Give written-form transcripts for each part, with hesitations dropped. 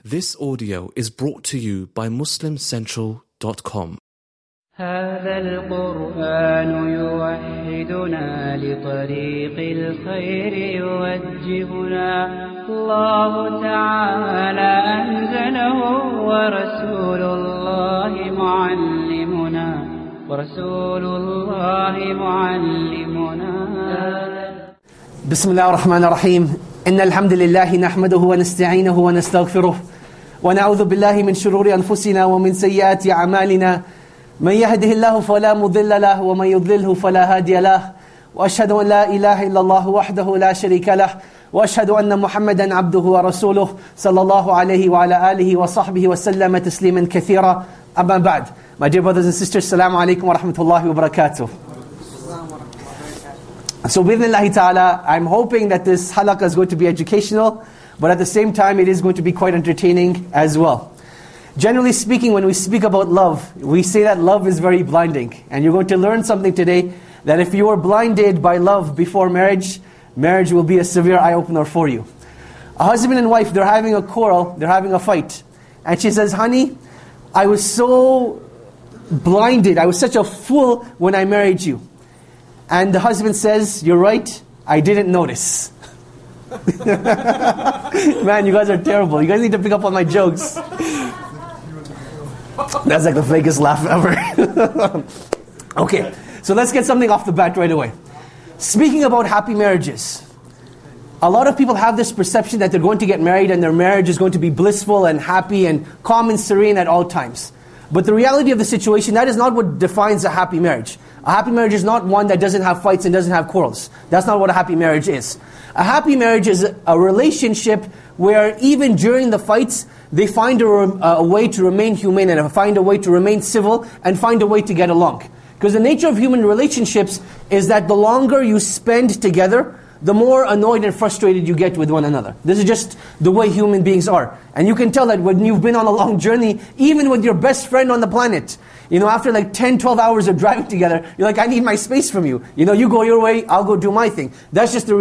This audio is brought to you by MuslimCentral.com. هذا القرآن يوحدنا لطريق الخير يوجهنا الله تعالى أنزله ورسول الله معلمنا بسم الله الرحمن الرحيم إن الحمد لله نحمده ونستعينه ونستغفره ونعوذ بالله من شرور أنفسنا ومن سيئات أعمالنا من يهده الله فلا مضل له ومن يضلله فلا هادي له وأشهد أن لا إله إلا الله وحده لا شريك له وأشهد أن محمدا عبده ورسوله صلى الله عليه وعلى آله وصحبه وسلم تسليما كثيرا أما بعد. My dear brothers and sisters, Assalamu alaikum wa rahmatullahi wa barakatuh. So bi'idhnillahi ta'ala, I'm hoping that this halaqah is going to be educational, but at the same time it is going to be quite entertaining as well. Generally speaking, when we speak about love, we say that love is very blinding. And you're going to learn something today, that if you are blinded by love before marriage, marriage will be a severe eye-opener for you. A husband and wife, they're having a quarrel, they're having a fight. And she says, honey, I was so blinded, I was such a fool when I married you. And the husband says, you're right, I didn't notice. Man, you guys are terrible. You guys need to pick up on my jokes. That's like the fakest laugh ever. Okay, so let's get something off the bat right away. Speaking about happy marriages, a lot of people have this perception that they're going to get married and their marriage is going to be blissful and happy and calm and serene at all times. But the reality of the situation, that is not what defines a happy marriage. A happy marriage is not one that doesn't have fights and doesn't have quarrels. That's not what a happy marriage is. A happy marriage is a relationship where even during the fights, they find a way to remain humane and find a way to remain civil and find a way to get along. Because the nature of human relationships is that the longer you spend together, the more annoyed and frustrated you get with one another. This is just the way human beings are. And you can tell that when you've been on a long journey, even with your best friend on the planet, after like 10, 12 hours of driving together, you're like, I need my space from you. You go your way, I'll go do my thing. That's just the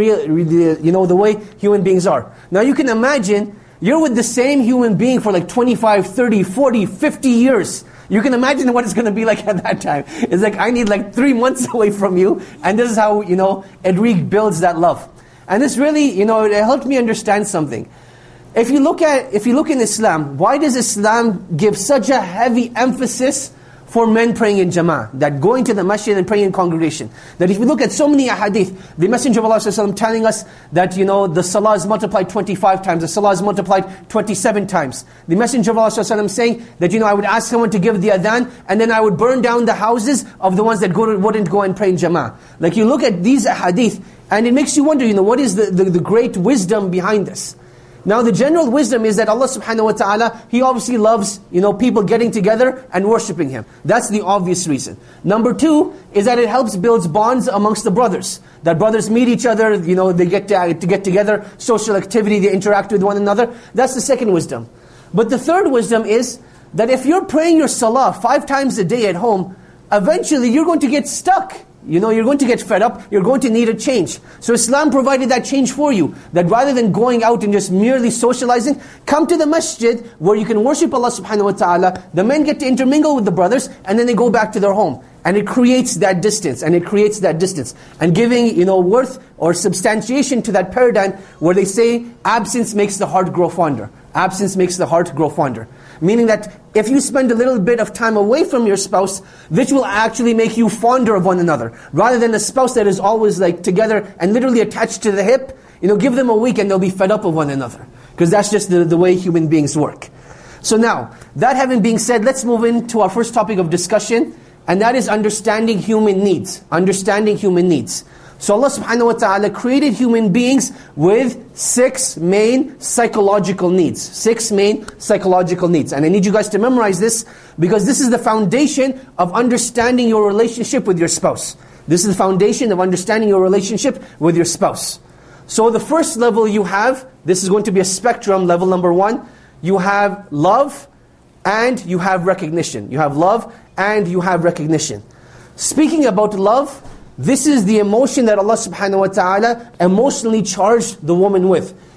way human beings are. Now you can imagine, you're with the same human being for like 25, 30, 40, 50 years. You can imagine what it's going to be like at that time. It's like, I need like 3 months away from you. And this is how, it rebuilds that love. And this really, it helped me understand something. If you look in Islam, why does Islam give such a heavy emphasis for men praying in jama'ah? That going to the masjid and praying in congregation. That if you look at so many ahadith, the Messenger of Allah ﷺ telling us that, the salah is multiplied 25 times, the salah is multiplied 27 times. The Messenger of Allah ﷺ saying that, I would ask someone to give the adhan, and then I would burn down the houses of the ones that wouldn't go and pray in jama'ah. Like you look at these ahadith, and it makes you wonder, what is the great wisdom behind this? Now the general wisdom is that Allah subhanahu wa ta'ala, He obviously loves, people getting together and worshipping Him. That's the obvious reason. Number 2 is that it helps build bonds amongst the brothers. That brothers meet each other, they get to get together, social activity, they interact with one another. That's the second wisdom. But the third wisdom is that if you're praying your salah 5 times a day at home, eventually you're going to get stuck. You're going to get fed up, you're going to need a change. So Islam provided that change for you. That rather than going out and just merely socializing, come to the masjid where you can worship Allah subhanahu wa ta'ala. The men get to intermingle with the brothers, and then they go back to their home. And it creates that distance, and And giving, worth or substantiation to that paradigm where they say, absence makes the heart grow fonder. Absence makes the heart grow fonder. Meaning that if you spend a little bit of time away from your spouse, this will actually make you fonder of one another. Rather than a spouse that is always like together and literally attached to the hip, give them a week and they'll be fed up of one another. Because that's just the way human beings work. So now, that having been said, let's move into our first topic of discussion, and that is understanding human needs. Understanding human needs. So Allah subhanahu wa ta'ala created human beings with 6 main psychological needs. 6 main psychological needs. And I need you guys to memorize this, because this is the foundation of understanding your relationship with your spouse. This is the foundation of understanding your relationship with your spouse. So the first level you have, this is going to be a spectrum, level number 1. You have love and you have recognition. You have love and you have recognition. Speaking about love, this is the emotion that Allah subhanahu wa ta'ala emotionally charged the woman with.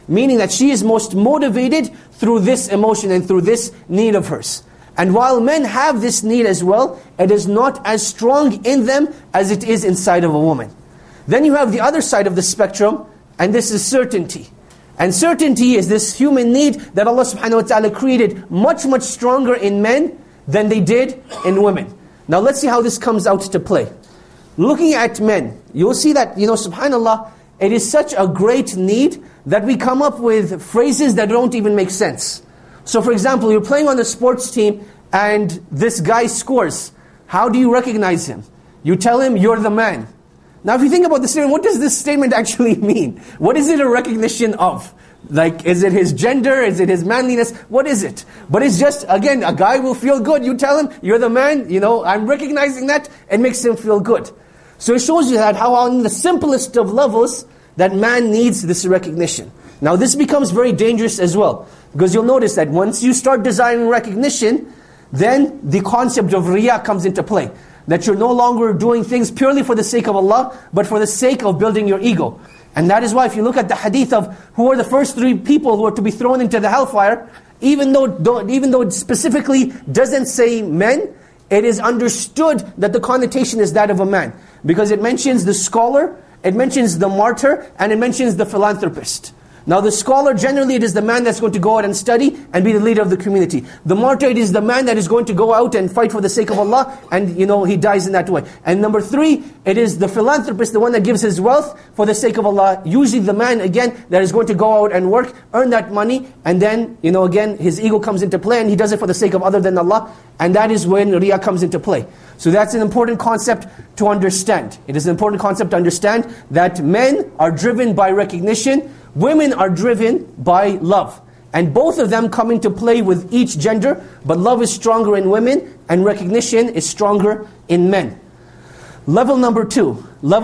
meaning that she is most motivated through this emotion and through this need of hers. And while men have this need as well, it is not as strong in them as it is inside of a woman. Then you have the other side of the spectrum, and this is certainty. And certainty is this human need that Allah subhanahu wa ta'ala created much, much stronger in men than they did in women. Now let's see how this comes out to play. Looking at men, you'll see that, subhanAllah, it is such a great need that we come up with phrases that don't even make sense. So for example, you're playing on the sports team and this guy scores. How do you recognize him? You tell him, you're the man. Now if you think about the statement, what does this statement actually mean? What is it a recognition of? Like, is it his gender? Is it his manliness? What is it? But it's just, again, a guy will feel good. You tell him, you're the man, I'm recognizing that. It makes him feel good. So it shows you that how on the simplest of levels, that man needs this recognition. Now this becomes very dangerous as well. Because you'll notice that once you start desiring recognition, then the concept of riya comes into play. That you're no longer doing things purely for the sake of Allah, but for the sake of building your ego. And that is why if you look at the hadith of who are the first 3 people who are to be thrown into the hellfire, even though it specifically doesn't say men, it is understood that the connotation is that of a man. Because it mentions the scholar, it mentions the martyr, and it mentions the philanthropist. Now the scholar, generally it is the man that's going to go out and study and be the leader of the community. The martyr, it is the man that is going to go out and fight for the sake of Allah, and he dies in that way. And number 3, it is the philanthropist, the one that gives his wealth for the sake of Allah. Usually the man, again, that is going to go out and work, earn that money, and then, again, his ego comes into play, and he does it for the sake of other than Allah. And that is when riya comes into play. So that's an important concept to understand. It is an important concept to understand that men are driven by recognition, women are driven by love. And both of them come into play with each gender, but love is stronger in women, and recognition is stronger in men. Level number two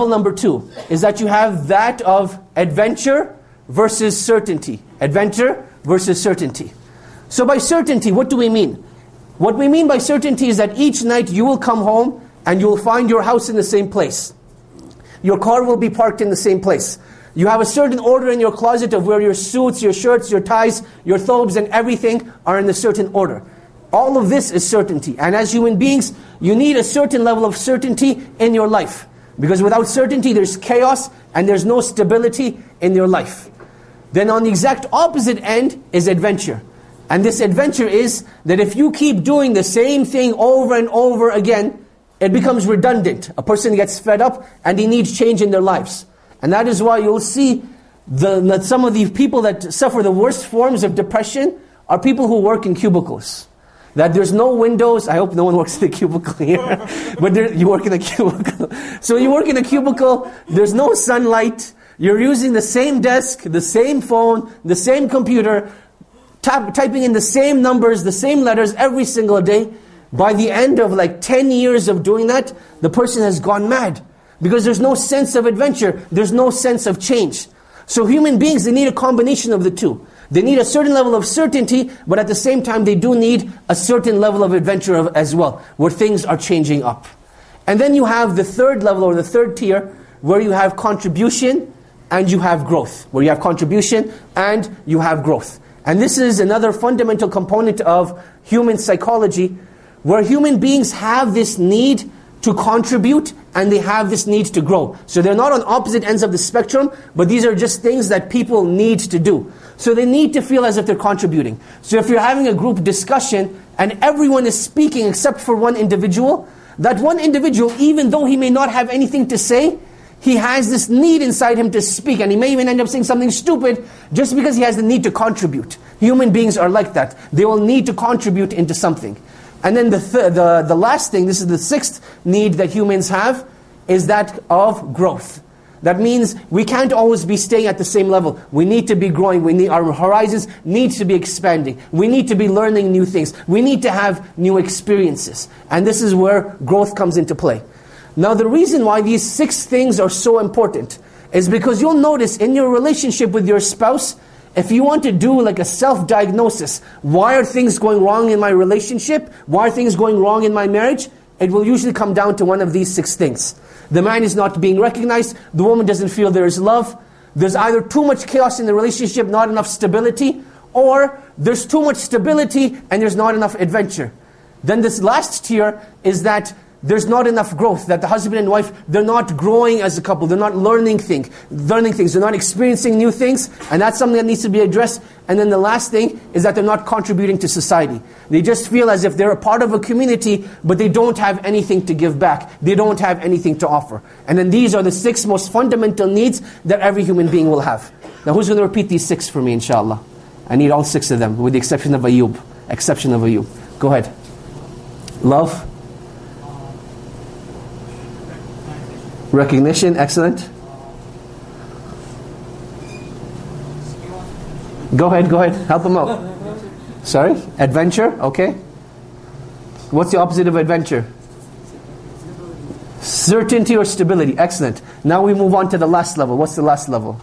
is that you have that of adventure versus certainty. Adventure versus certainty. So by certainty, what do we mean? What we mean by certainty is that each night you will come home and you will find your house in the same place. Your car will be parked in the same place. You have a certain order in your closet of where your suits, your shirts, your ties, your thobes and everything are in a certain order. All of this is certainty. And as human beings, you need a certain level of certainty in your life. Because without certainty, there's chaos and there's no stability in your life. Then on the exact opposite end is adventure. And this adventure is that if you keep doing the same thing over and over again, it becomes redundant. A person gets fed up and he needs change in their lives. And that is why you'll see that some of the people that suffer the worst forms of depression are people who work in cubicles. That there's no windows. I hope no one works in a cubicle here. But you work in a cubicle. So you work in a cubicle, there's no sunlight. You're using the same desk, the same phone, the same computer, typing in the same numbers, the same letters every single day. By the end of 10 years of doing that, the person has gone mad. Because there's no sense of adventure. There's no sense of change. So human beings, they need a combination of the two. They need a certain level of certainty, but at the same time they do need a certain level of adventure as well, where things are changing up. And then you have the third level, or the third tier, where you have contribution and you have growth. Where you have contribution and you have growth. And this is another fundamental component of human psychology, where human beings have this need to contribute and they have this need to grow. So they're not on opposite ends of the spectrum, but these are just things that people need to do. So they need to feel as if they're contributing. So if you're having a group discussion and everyone is speaking except for one individual, that one individual, even though he may not have anything to say, he has this need inside him to speak, and he may even end up saying something stupid just because he has the need to contribute. Human beings are like that. They will need to contribute into something. And then the last thing, this is the sixth need that humans have, is that of growth. That means we can't always be staying at the same level. We need to be growing. Our horizons need to be expanding. We need to be learning new things. We need to have new experiences. And this is where growth comes into play. Now the reason why these 6 things are so important is because you'll notice in your relationship with your spouse, if you want to do a self-diagnosis, why are things going wrong in my relationship? Why are things going wrong in my marriage? It will usually come down to one of these 6 things. The man is not being recognized. The woman doesn't feel there is love. there's either too much chaos in the relationship, not enough stability, or there's too much stability and there's not enough adventure. Then this last tier is that there's not enough growth, that the husband and wife, they're not growing as a couple, they're not learning things, they're not experiencing new things, and that's something that needs to be addressed. And then the last thing is that they're not contributing to society. They just feel as if they're a part of a community, but they don't have anything to give back. They don't have anything to offer. And then these are the 6 most fundamental needs that every human being will have. Now who's going to repeat these 6 for me, inshallah? I need all 6 of them, with the exception of Ayub. Go ahead. Love. Recognition, excellent. Go ahead, help him out. Sorry? Adventure, okay. What's the opposite of adventure? Certainty or stability, excellent. Now we move on to the last level. What's the last level?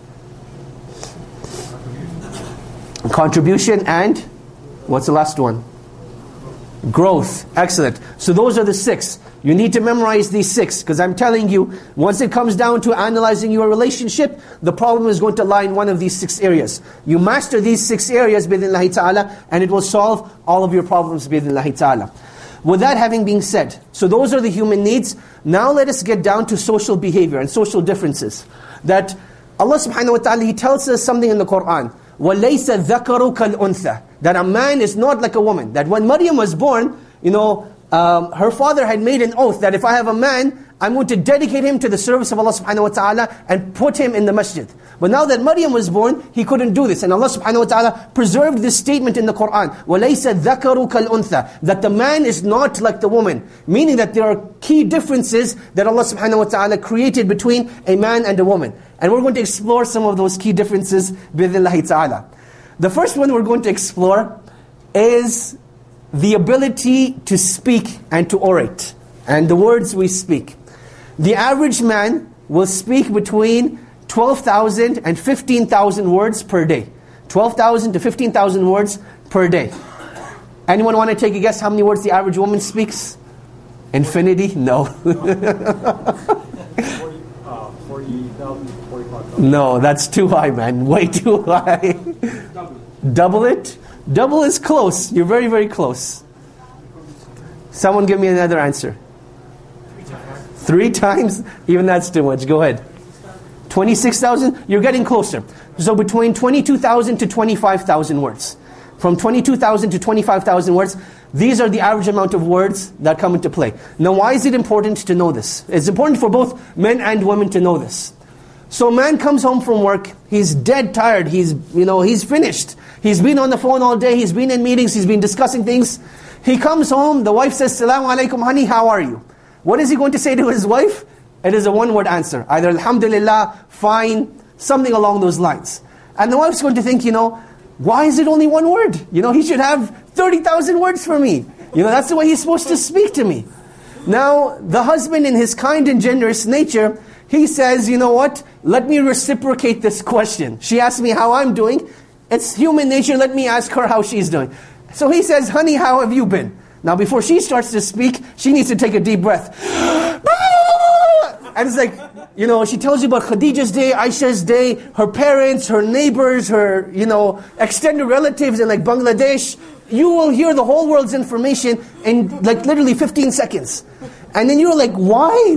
Contribution and, what's the last one? Growth, excellent. So those are the 6. You need to memorize these 6, because I'm telling you, once it comes down to analyzing your relationship, the problem is going to lie in one of these 6 areas. You master these 6 areas, bi'idhnillahi ta'ala, and it will solve all of your problems, bi'idhnillahi ta'ala. With that having been said, so those are the human needs. Now let us get down to social behavior and social differences. That Allah subhanahu wa ta'ala, He tells us something in the Qur'an. وَلَيْسَ الذَّكَرُ كَالْأُنْثَى. That a man is not like a woman. That when Maryam was born, her father had made an oath that if I have a man, I'm going to dedicate him to the service of Allah subhanahu wa ta'ala and put him in the masjid. But now that Maryam was born, he couldn't do this. And Allah subhanahu wa ta'ala preserved this statement in the Qur'an. وَلَيْسَ الذَّكَرُ كَالْأُنْثَى. That the man is not like the woman. Meaning that there are key differences that Allah subhanahu wa ta'ala created between a man and a woman. And we're going to explore some of those key differences bi'idhnillahi ta'ala. The first one we're going to explore is the ability to speak and to orate, and the words we speak. The average man will speak between 12,000 and 15,000 words per day. 12,000 to 15,000 words per day. Anyone want to take a guess how many words the average woman speaks? Infinity? No. 40,000, 45,000. No, that's too high, man. Way too high. Double it? Double is close. You're very, very close. Someone give me another answer. 3 times? Even that's too much. Go ahead. 26,000? You're getting closer. So between 22,000 to 25,000 words. From 22,000 to 25,000 words, these are the average amount of words that come into play. Now why is it important to know this? It's important for both men and women to know this. So a man comes home from work, he's dead tired, he's finished. He's been on the phone all day, he's been in meetings, he's been discussing things. He comes home, the wife says, Assalamu alaikum honey, how are you? What is he going to say to his wife? It is a one-word answer. Either Alhamdulillah, fine, something along those lines. And the wife's going to think, why is it only one word? He should have 30,000 words for me. That's the way he's supposed to speak to me. Now, the husband in his kind and generous nature, he says, you know what? Let me reciprocate this question. She asked me how I'm doing. It's human nature, let me ask her how she's doing. So he says, honey, how have you been? Now before she starts to speak, she needs to take a deep breath. And it's like, she tells you about Khadija's day, Aisha's day, her parents, her neighbors, her, extended relatives in like Bangladesh. You will hear the whole world's information in like literally 15 seconds. And then you're like, why?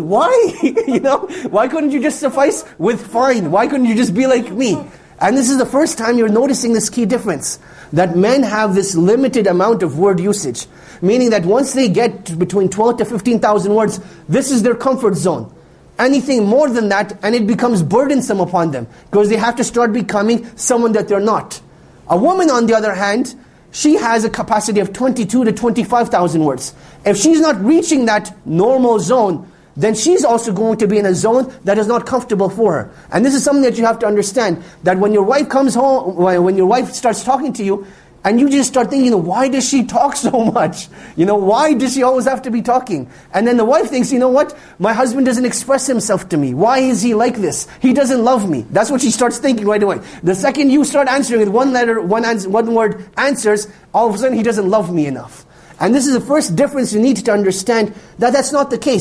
Why couldn't you just suffice with fine? Why couldn't you just be like me? And this is the first time you're noticing this key difference. That men have this limited amount of word usage. Meaning that once they get between 12 to 15,000 words, this is their comfort zone. Anything more than that, and it becomes burdensome upon them. Because they have to start becoming someone that they're not. A woman, on the other hand, she has a capacity of 22 to 25,000 words. If she's not reaching that normal zone, then she's also going to be in a zone that is not comfortable for her. And this is something that you have to understand, that when your wife comes home, when your wife starts talking to you, and you just start thinking, why does she talk so much? Why does she always have to be talking? And then the wife thinks, what? My husband doesn't express himself to me. Why is he like this? He doesn't love me. That's what she starts thinking right away. The second you start answering with one word answers, all of a sudden he doesn't love me enough. And this is the first difference you need to understand, that that's not the case.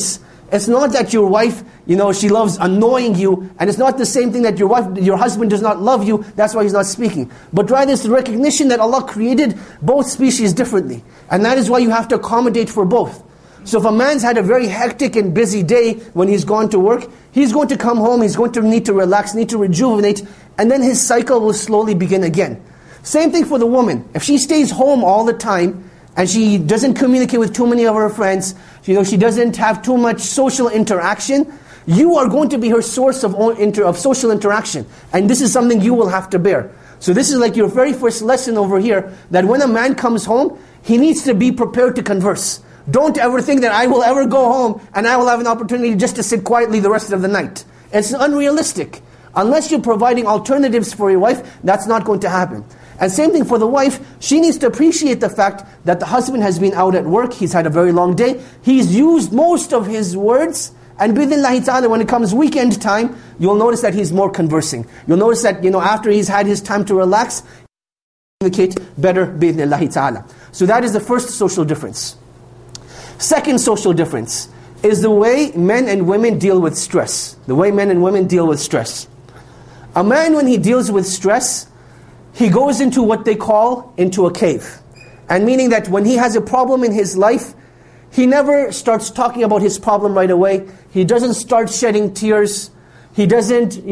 It's not that your wife, she loves annoying you, and it's not the same thing that your husband does not love you, that's why he's not speaking. But rather it's the recognition that Allah created both species differently. And that is why you have to accommodate for both. So if a man's had a very hectic and busy day when he's gone to work, he's going to come home, he's going to need to relax, need to rejuvenate, and then his cycle will slowly begin again. Same thing for the woman. If she stays home all the time, and she doesn't communicate with too many of her friends, she doesn't have too much social interaction, you are going to be her source of social interaction. And this is something you will have to bear. So this is like your very first lesson over here, that when a man comes home, he needs to be prepared to converse. Don't ever think that I will ever go home and I will have an opportunity just to sit quietly the rest of the night. It's unrealistic. Unless you're providing alternatives for your wife, that's not going to happen. And same thing for the wife, she needs to appreciate the fact that the husband has been out at work, he's had a very long day, he's used most of his words, and bidnillahi ta'ala, when it comes weekend time, you'll notice that he's more conversing. You'll notice that, after he's had his time to relax, communicate better bidnillahi ta'ala. So that is the first social difference. Second social difference is the way men and women deal with stress. The way men and women deal with stress. A man, when he deals with stress, he goes into what they call into a cave. And meaning that when he has a problem in his life, he never starts talking about his problem right away. He doesn't start shedding tears. He doesn't,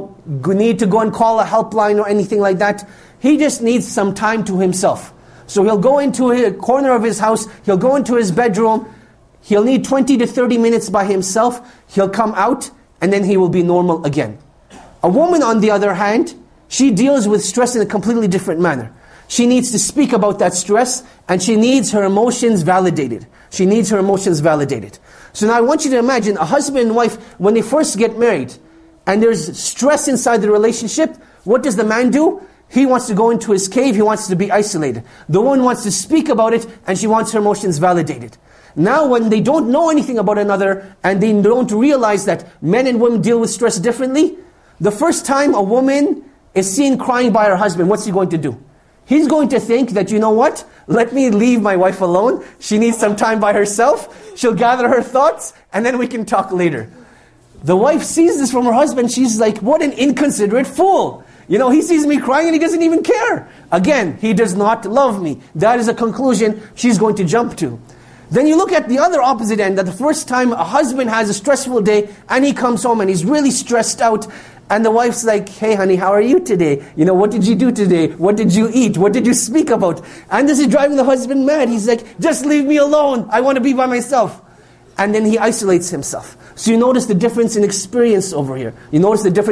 need to go and call a helpline or anything like that. He just needs some time to himself. So he'll go into a corner of his house, he'll go into his bedroom, he'll need 20 to 30 minutes by himself, he'll come out, and then he will be normal again. A woman, on the other hand, she deals with stress in a completely different manner. She needs to speak about that stress, and she needs her emotions validated. She needs her emotions validated. So now I want you to imagine a husband and wife, when they first get married, and there's stress inside the relationship, what does the man do? He wants to go into his cave, he wants to be isolated. The woman wants to speak about it, and she wants her emotions validated. Now when they don't know anything about another, and they don't realize that men and women deal with stress differently, the first time a woman is seen crying by her husband, what's he going to do? He's going to think that, what? Let me leave my wife alone. She needs some time by herself. She'll gather her thoughts, and then we can talk later. The wife sees this from her husband. She's like, what an inconsiderate fool. He sees me crying and he doesn't even care. Again, he does not love me. That is a conclusion she's going to jump to. Then you look at the other opposite end, that the first time a husband has a stressful day, and he comes home and he's really stressed out, and the wife's like, hey honey, how are you today? What did you do today? What did you eat? What did you speak about? And this is driving the husband mad. He's like, just leave me alone. I want to be by myself. And then he isolates himself. So you notice the difference in experience over here. And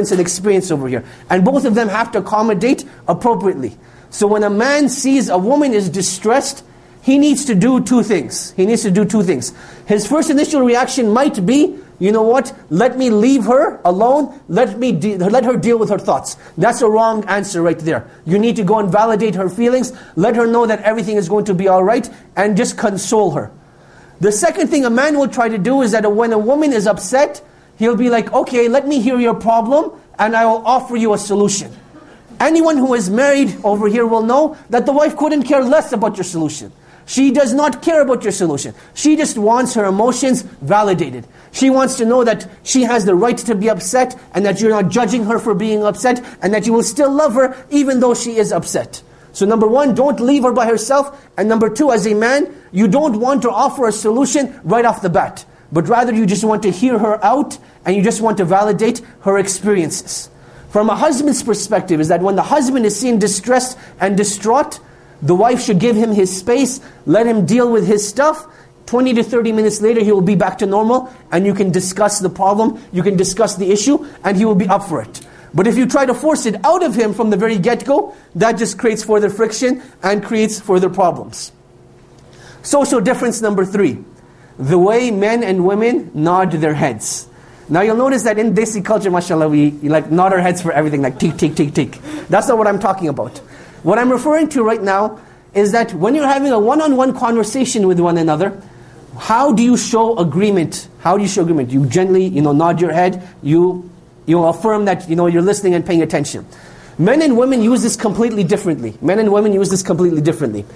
both of them have to accommodate appropriately. So when a man sees a woman is distressed, he needs to do two things. His first initial reaction might be, let me leave her alone. Let her deal with her thoughts. That's a wrong answer right there. You need to go and validate her feelings. Let her know that everything is going to be all right, and just console her. The second thing a man will try to do is that when a woman is upset, he'll be like, okay, let me hear your problem, and I will offer you a solution. Anyone who is married over here will know that the wife couldn't care less about your solution. She does not care about your solution. She just wants her emotions validated. She wants to know that she has the right to be upset, and that you're not judging her for being upset, and that you will still love her even though she is upset. So number one, don't leave her by herself. And number two, as a man, you don't want to offer a solution right off the bat. But rather you just want to hear her out, and you just want to validate her experiences. From a husband's perspective is that when the husband is seen distressed and distraught, the wife should give him his space, let him deal with his stuff. 20 to 30 minutes later, he will be back to normal, and you can discuss the problem, you can discuss the issue, and he will be up for it. But if you try to force it out of him from the very get-go, that just creates further friction and creates further problems. Social difference number 3. The way men and women nod their heads. Now you'll notice that in Desi culture, mashallah, we nod our heads for everything, like tick, tick, tick, tick. That's not what I'm talking about. What I'm referring to right now is that when you're having a one-on-one conversation with one another, how do you show agreement? You gently, nod your head, you affirm that, you're listening and paying attention. Men and women use this completely differently.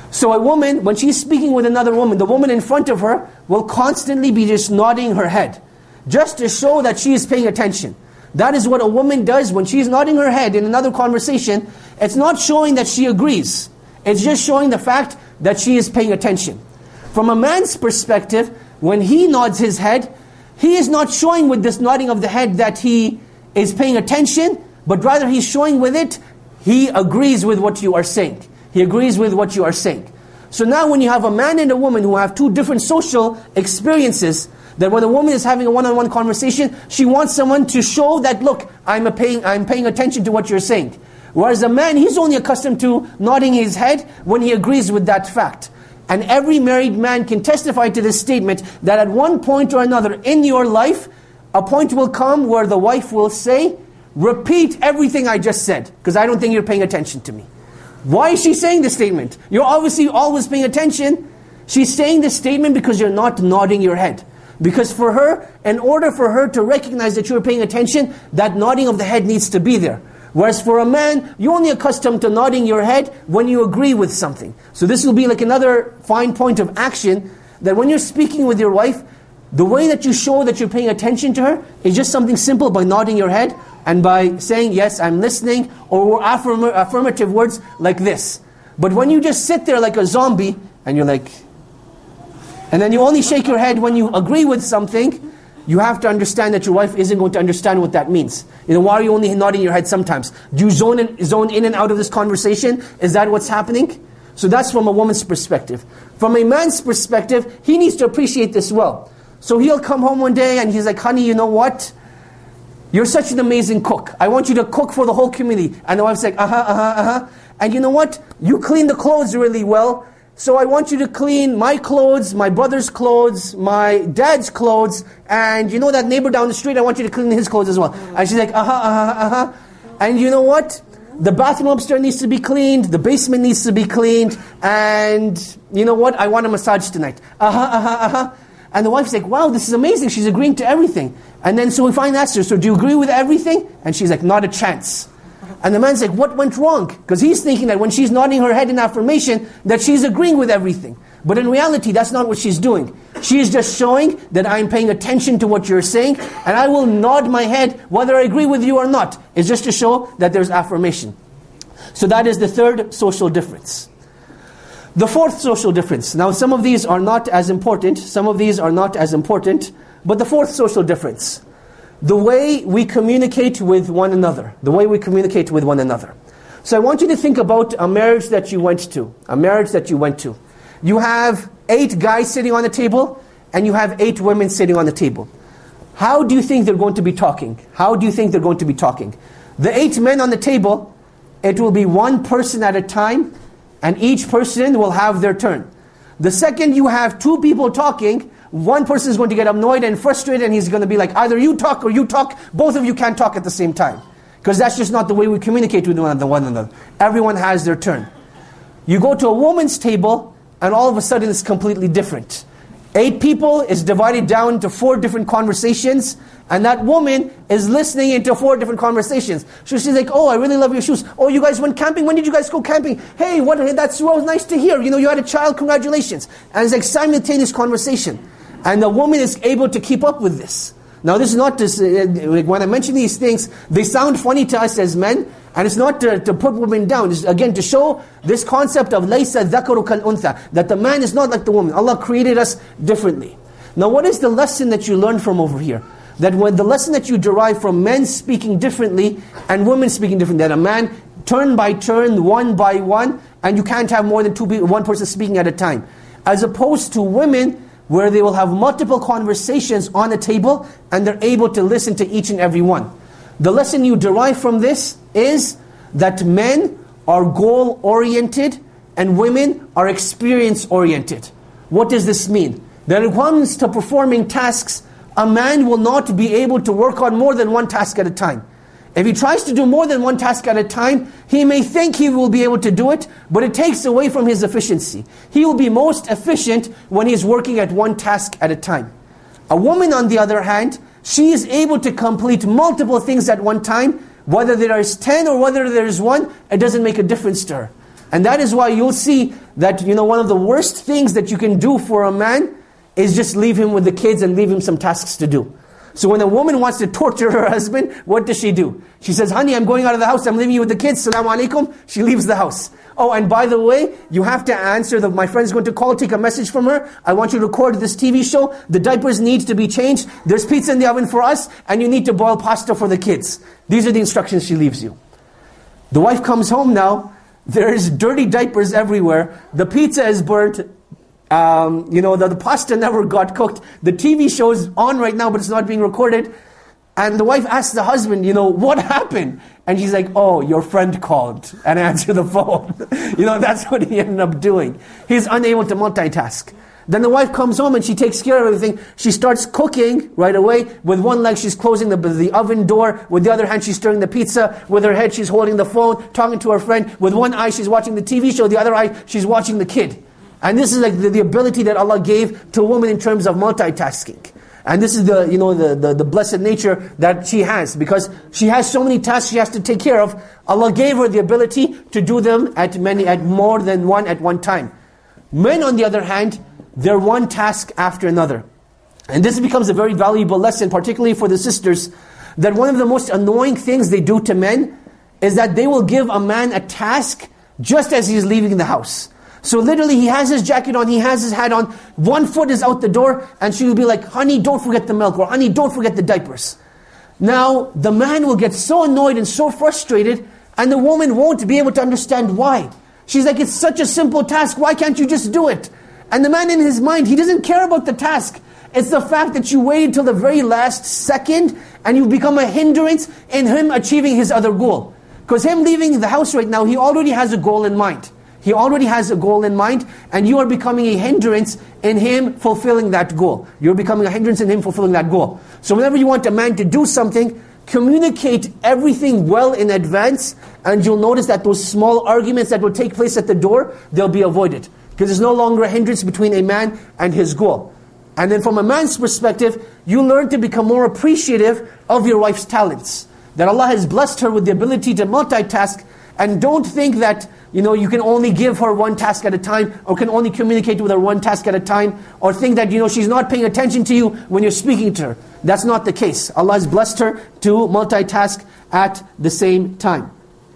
So a woman, when she's speaking with another woman, the woman in front of her will constantly be just nodding her head, just to show that she is paying attention. That is what a woman does when she's nodding her head in another conversation. It's not showing that she agrees. It's just showing the fact that she is paying attention. From a man's perspective, when he nods his head, he is not showing with this nodding of the head that he is paying attention, but rather he's showing with it, he agrees with what you are saying. He agrees with what you are saying. So now when you have a man and a woman who have two different social experiences, that when a woman is having a one-on-one conversation, she wants someone to show that, look, I'm paying attention to what you're saying. Whereas a man, he's only accustomed to nodding his head when he agrees with that fact. And every married man can testify to this statement, that at one point or another in your life, a point will come where the wife will say, repeat everything I just said, because I don't think you're paying attention to me. Why is she saying this statement? You're obviously always paying attention. She's saying this statement because you're not nodding your head. Because for her, in order for her to recognize that you're paying attention, that nodding of the head needs to be there. Whereas for a man, you're only accustomed to nodding your head when you agree with something. So this will be like another fine point of action, that when you're speaking with your wife, the way that you show that you're paying attention to her is just something simple by nodding your head and by saying, yes, I'm listening, or affirmative words like this. But when you just sit there like a zombie, and you're like, and then you only shake your head when you agree with something, you have to understand that your wife isn't going to understand what that means. Why are you only nodding your head sometimes? Do you zone in and out of this conversation? Is that what's happening? So that's from a woman's perspective. From a man's perspective, he needs to appreciate this well. So he'll come home one day and he's like, honey, you know what? You're such an amazing cook. I want you to cook for the whole community. And the wife's like, And you know what? You clean the clothes really well. So I want you to clean my clothes, my brother's clothes, my dad's clothes, and you know that neighbor down the street, I want you to clean his clothes as well. And she's like, And you know what? The bathroom upstairs needs to be cleaned, the basement needs to be cleaned, and you know what? I want a massage tonight. And the wife's like, wow, this is amazing. She's agreeing to everything. And then so we finally asked her, so do you agree with everything? And she's like, not a chance. And the man's like, what went wrong? Because he's thinking that when she's nodding her head in affirmation, that she's agreeing with everything. But in reality, that's not what she's doing. She is just showing that I'm paying attention to what you're saying, and I will nod my head whether I agree with you or not. It's just to show that there's affirmation. So that is the third social difference. The fourth social difference. Now some of these are not as important. Some of these are not as important. But the fourth social difference. The way we communicate with one another. The way we communicate with one another. So I want you to think about a marriage that you went to. A marriage that you went to. You have 8 guys sitting on the table, and you have 8 women sitting on the table. How do you think they're going to be talking? How do you think they're going to be talking? The 8 men on the table, it will be one person at a time, and each person will have their turn. The second you have 2 people talking, one person is going to get annoyed and frustrated, and he's going to be like, either you talk or you talk. Both of you can't talk at the same time. Because that's just not the way we communicate with one another. Everyone has their turn. You go to a woman's table, and all of a sudden it's completely different. 8 people is divided down into 4 different conversations, and that woman is listening into 4 different conversations. So she's like, oh, I really love your shoes. Oh, you guys went camping? When did you guys go camping? Hey, that's so nice to hear. You know, you had a child, congratulations. And it's like simultaneous conversation. And the woman is able to keep up with this. Now this is not just, when I mention these things, they sound funny to us as men, and it's not to put women down. It's again to show this concept of لَيْسَ الذَّكَرُ كَالْأُنْثَى, that the man is not like the woman. Allah created us differently. Now what is the lesson that you learn from over here? That when the lesson that you derive from men speaking differently and women speaking differently, that a man turn by turn, one by one, and you can't have more than 2 people, one person speaking at a time. As opposed to women, where they will have multiple conversations on the table, and they're able to listen to each and every one. The lesson you derive from this is that men are goal-oriented and women are experience-oriented. What does this mean? That when it comes to performing tasks, a man will not be able to work on more than one task at a time. If he tries to do more than one task at a time, he may think he will be able to do it, but it takes away from his efficiency. He will be most efficient when he's working at one task at a time. A woman, on the other hand, she is able to complete multiple things at one time. Whether there is 10 or whether there is 1, it doesn't make a difference to her. And that is why you'll see that, one of the worst things that you can do for a man is just leave him with the kids and leave him some tasks to do. So when a woman wants to torture her husband, what does she do? She says, honey, I'm going out of the house, I'm leaving you with the kids, Salaam alaikum. She leaves the house. Oh, and by the way, you have to answer, my friend's going to call, take a message from her. I want you to record this TV show. The diapers need to be changed. There's pizza in the oven for us, and you need to boil pasta for the kids. These are the instructions she leaves you. The wife comes home now, there's dirty diapers everywhere. The pizza is burnt. The pasta never got cooked. The TV show is on right now, but it's not being recorded. And the wife asks the husband, what happened? And she's like, oh, your friend called and answered the phone. That's what he ended up doing. He's unable to multitask. Then the wife comes home and she takes care of everything. She starts cooking right away. With one leg she's closing the oven door. With the other hand she's stirring the pizza. With her head she's holding the phone, talking to her friend. With one eye she's watching the TV show. The other eye she's watching the kid. And this is like the ability that Allah gave to a woman in terms of multitasking. And this is the blessed nature that she has, because she has so many tasks she has to take care of. Allah gave her the ability to do them at more than one at one time. Men, on the other hand, they're one task after another. And this becomes a very valuable lesson, particularly for the sisters, that one of the most annoying things they do to men is that they will give a man a task just as he's leaving the house. So literally he has his jacket on, he has his hat on, one foot is out the door, and she will be like, honey, don't forget the milk, or honey, don't forget the diapers. Now, the man will get so annoyed and so frustrated, and the woman won't be able to understand why. She's like, it's such a simple task, why can't you just do it? And the man in his mind, he doesn't care about the task. It's the fact that you waited till the very last second, and you become a hindrance in him achieving his other goal. Because him leaving the house right now, he already has a goal in mind. He already has a goal in mind, and you are becoming a hindrance in him fulfilling that goal. You're becoming a hindrance in him fulfilling that goal. So whenever you want a man to do something, communicate everything well in advance, and you'll notice that those small arguments that will take place at the door, they'll be avoided. Because there's no longer a hindrance between a man and his goal. And then from a man's perspective, you learn to become more appreciative of your wife's talents. That Allah has blessed her with the ability to multitask, and don't think that you can only give her one task at a time, or can only communicate with her one task at a time, or think that she's not paying attention to you when you're speaking to her. That's not the case. Allah has blessed her to multitask at the same time.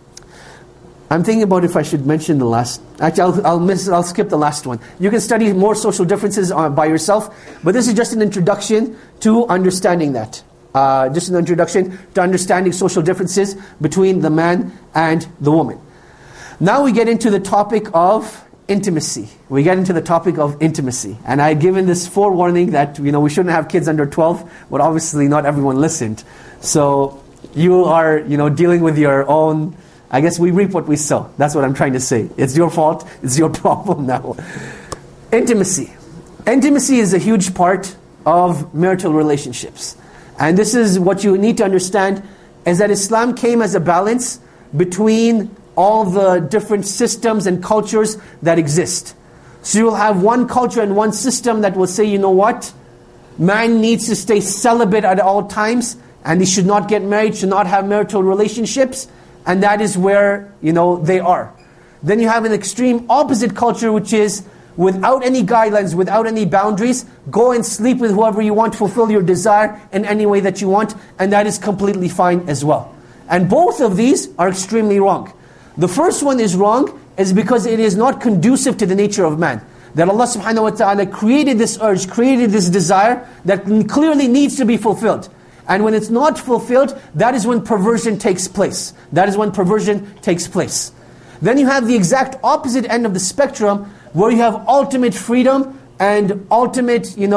I'm thinking about if I should mention the last. Actually, I'll skip the last one. You can study more social differences by yourself, but this is just an introduction to understanding that. Just an introduction to understanding social differences between the man and the woman. Now we get into the topic of intimacy. We get into the topic of intimacy. And I had given this forewarning that we shouldn't have kids under 12, but obviously not everyone listened. So you are dealing with your own, I guess we reap what we sow. That's what I'm trying to say. It's your fault, it's your problem now. Intimacy. Intimacy is a huge part of marital relationships. And this is what you need to understand, is that Islam came as a balance between all the different systems and cultures that exist. So you will have one culture and one system that will say, you know what? Man needs to stay celibate at all times, and he should not get married, should not have marital relationships, and that is where, they are. Then you have an extreme opposite culture, which is without any guidelines, without any boundaries, go and sleep with whoever you want, fulfill your desire in any way that you want, and that is completely fine as well. And both of these are extremely wrong. The first one is wrong is because it is not conducive to the nature of man. That Allah subhanahu wa ta'ala created this urge, created this desire that clearly needs to be fulfilled. And when it's not fulfilled, that is when perversion takes place. That is when perversion takes place. Then you have the exact opposite end of the spectrum, where you have ultimate freedom and ultimate, you're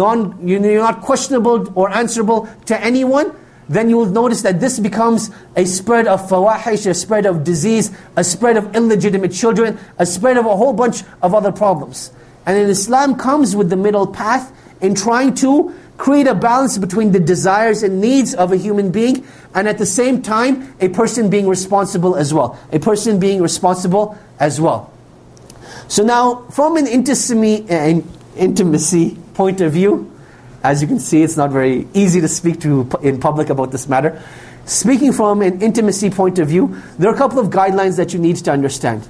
not questionable or answerable to anyone. Then you will notice that this becomes a spread of fawahish, a spread of disease, a spread of illegitimate children, a spread of a whole bunch of other problems. And then Islam comes with the middle path in trying to create a balance between the desires and needs of a human being, and at the same time, a person being responsible as well. A person being responsible as well. So now, from an intimacy point of view, as you can see, it's not very easy to speak to in public about this matter. Speaking from an intimacy point of view, there are a couple of guidelines that you need to understand.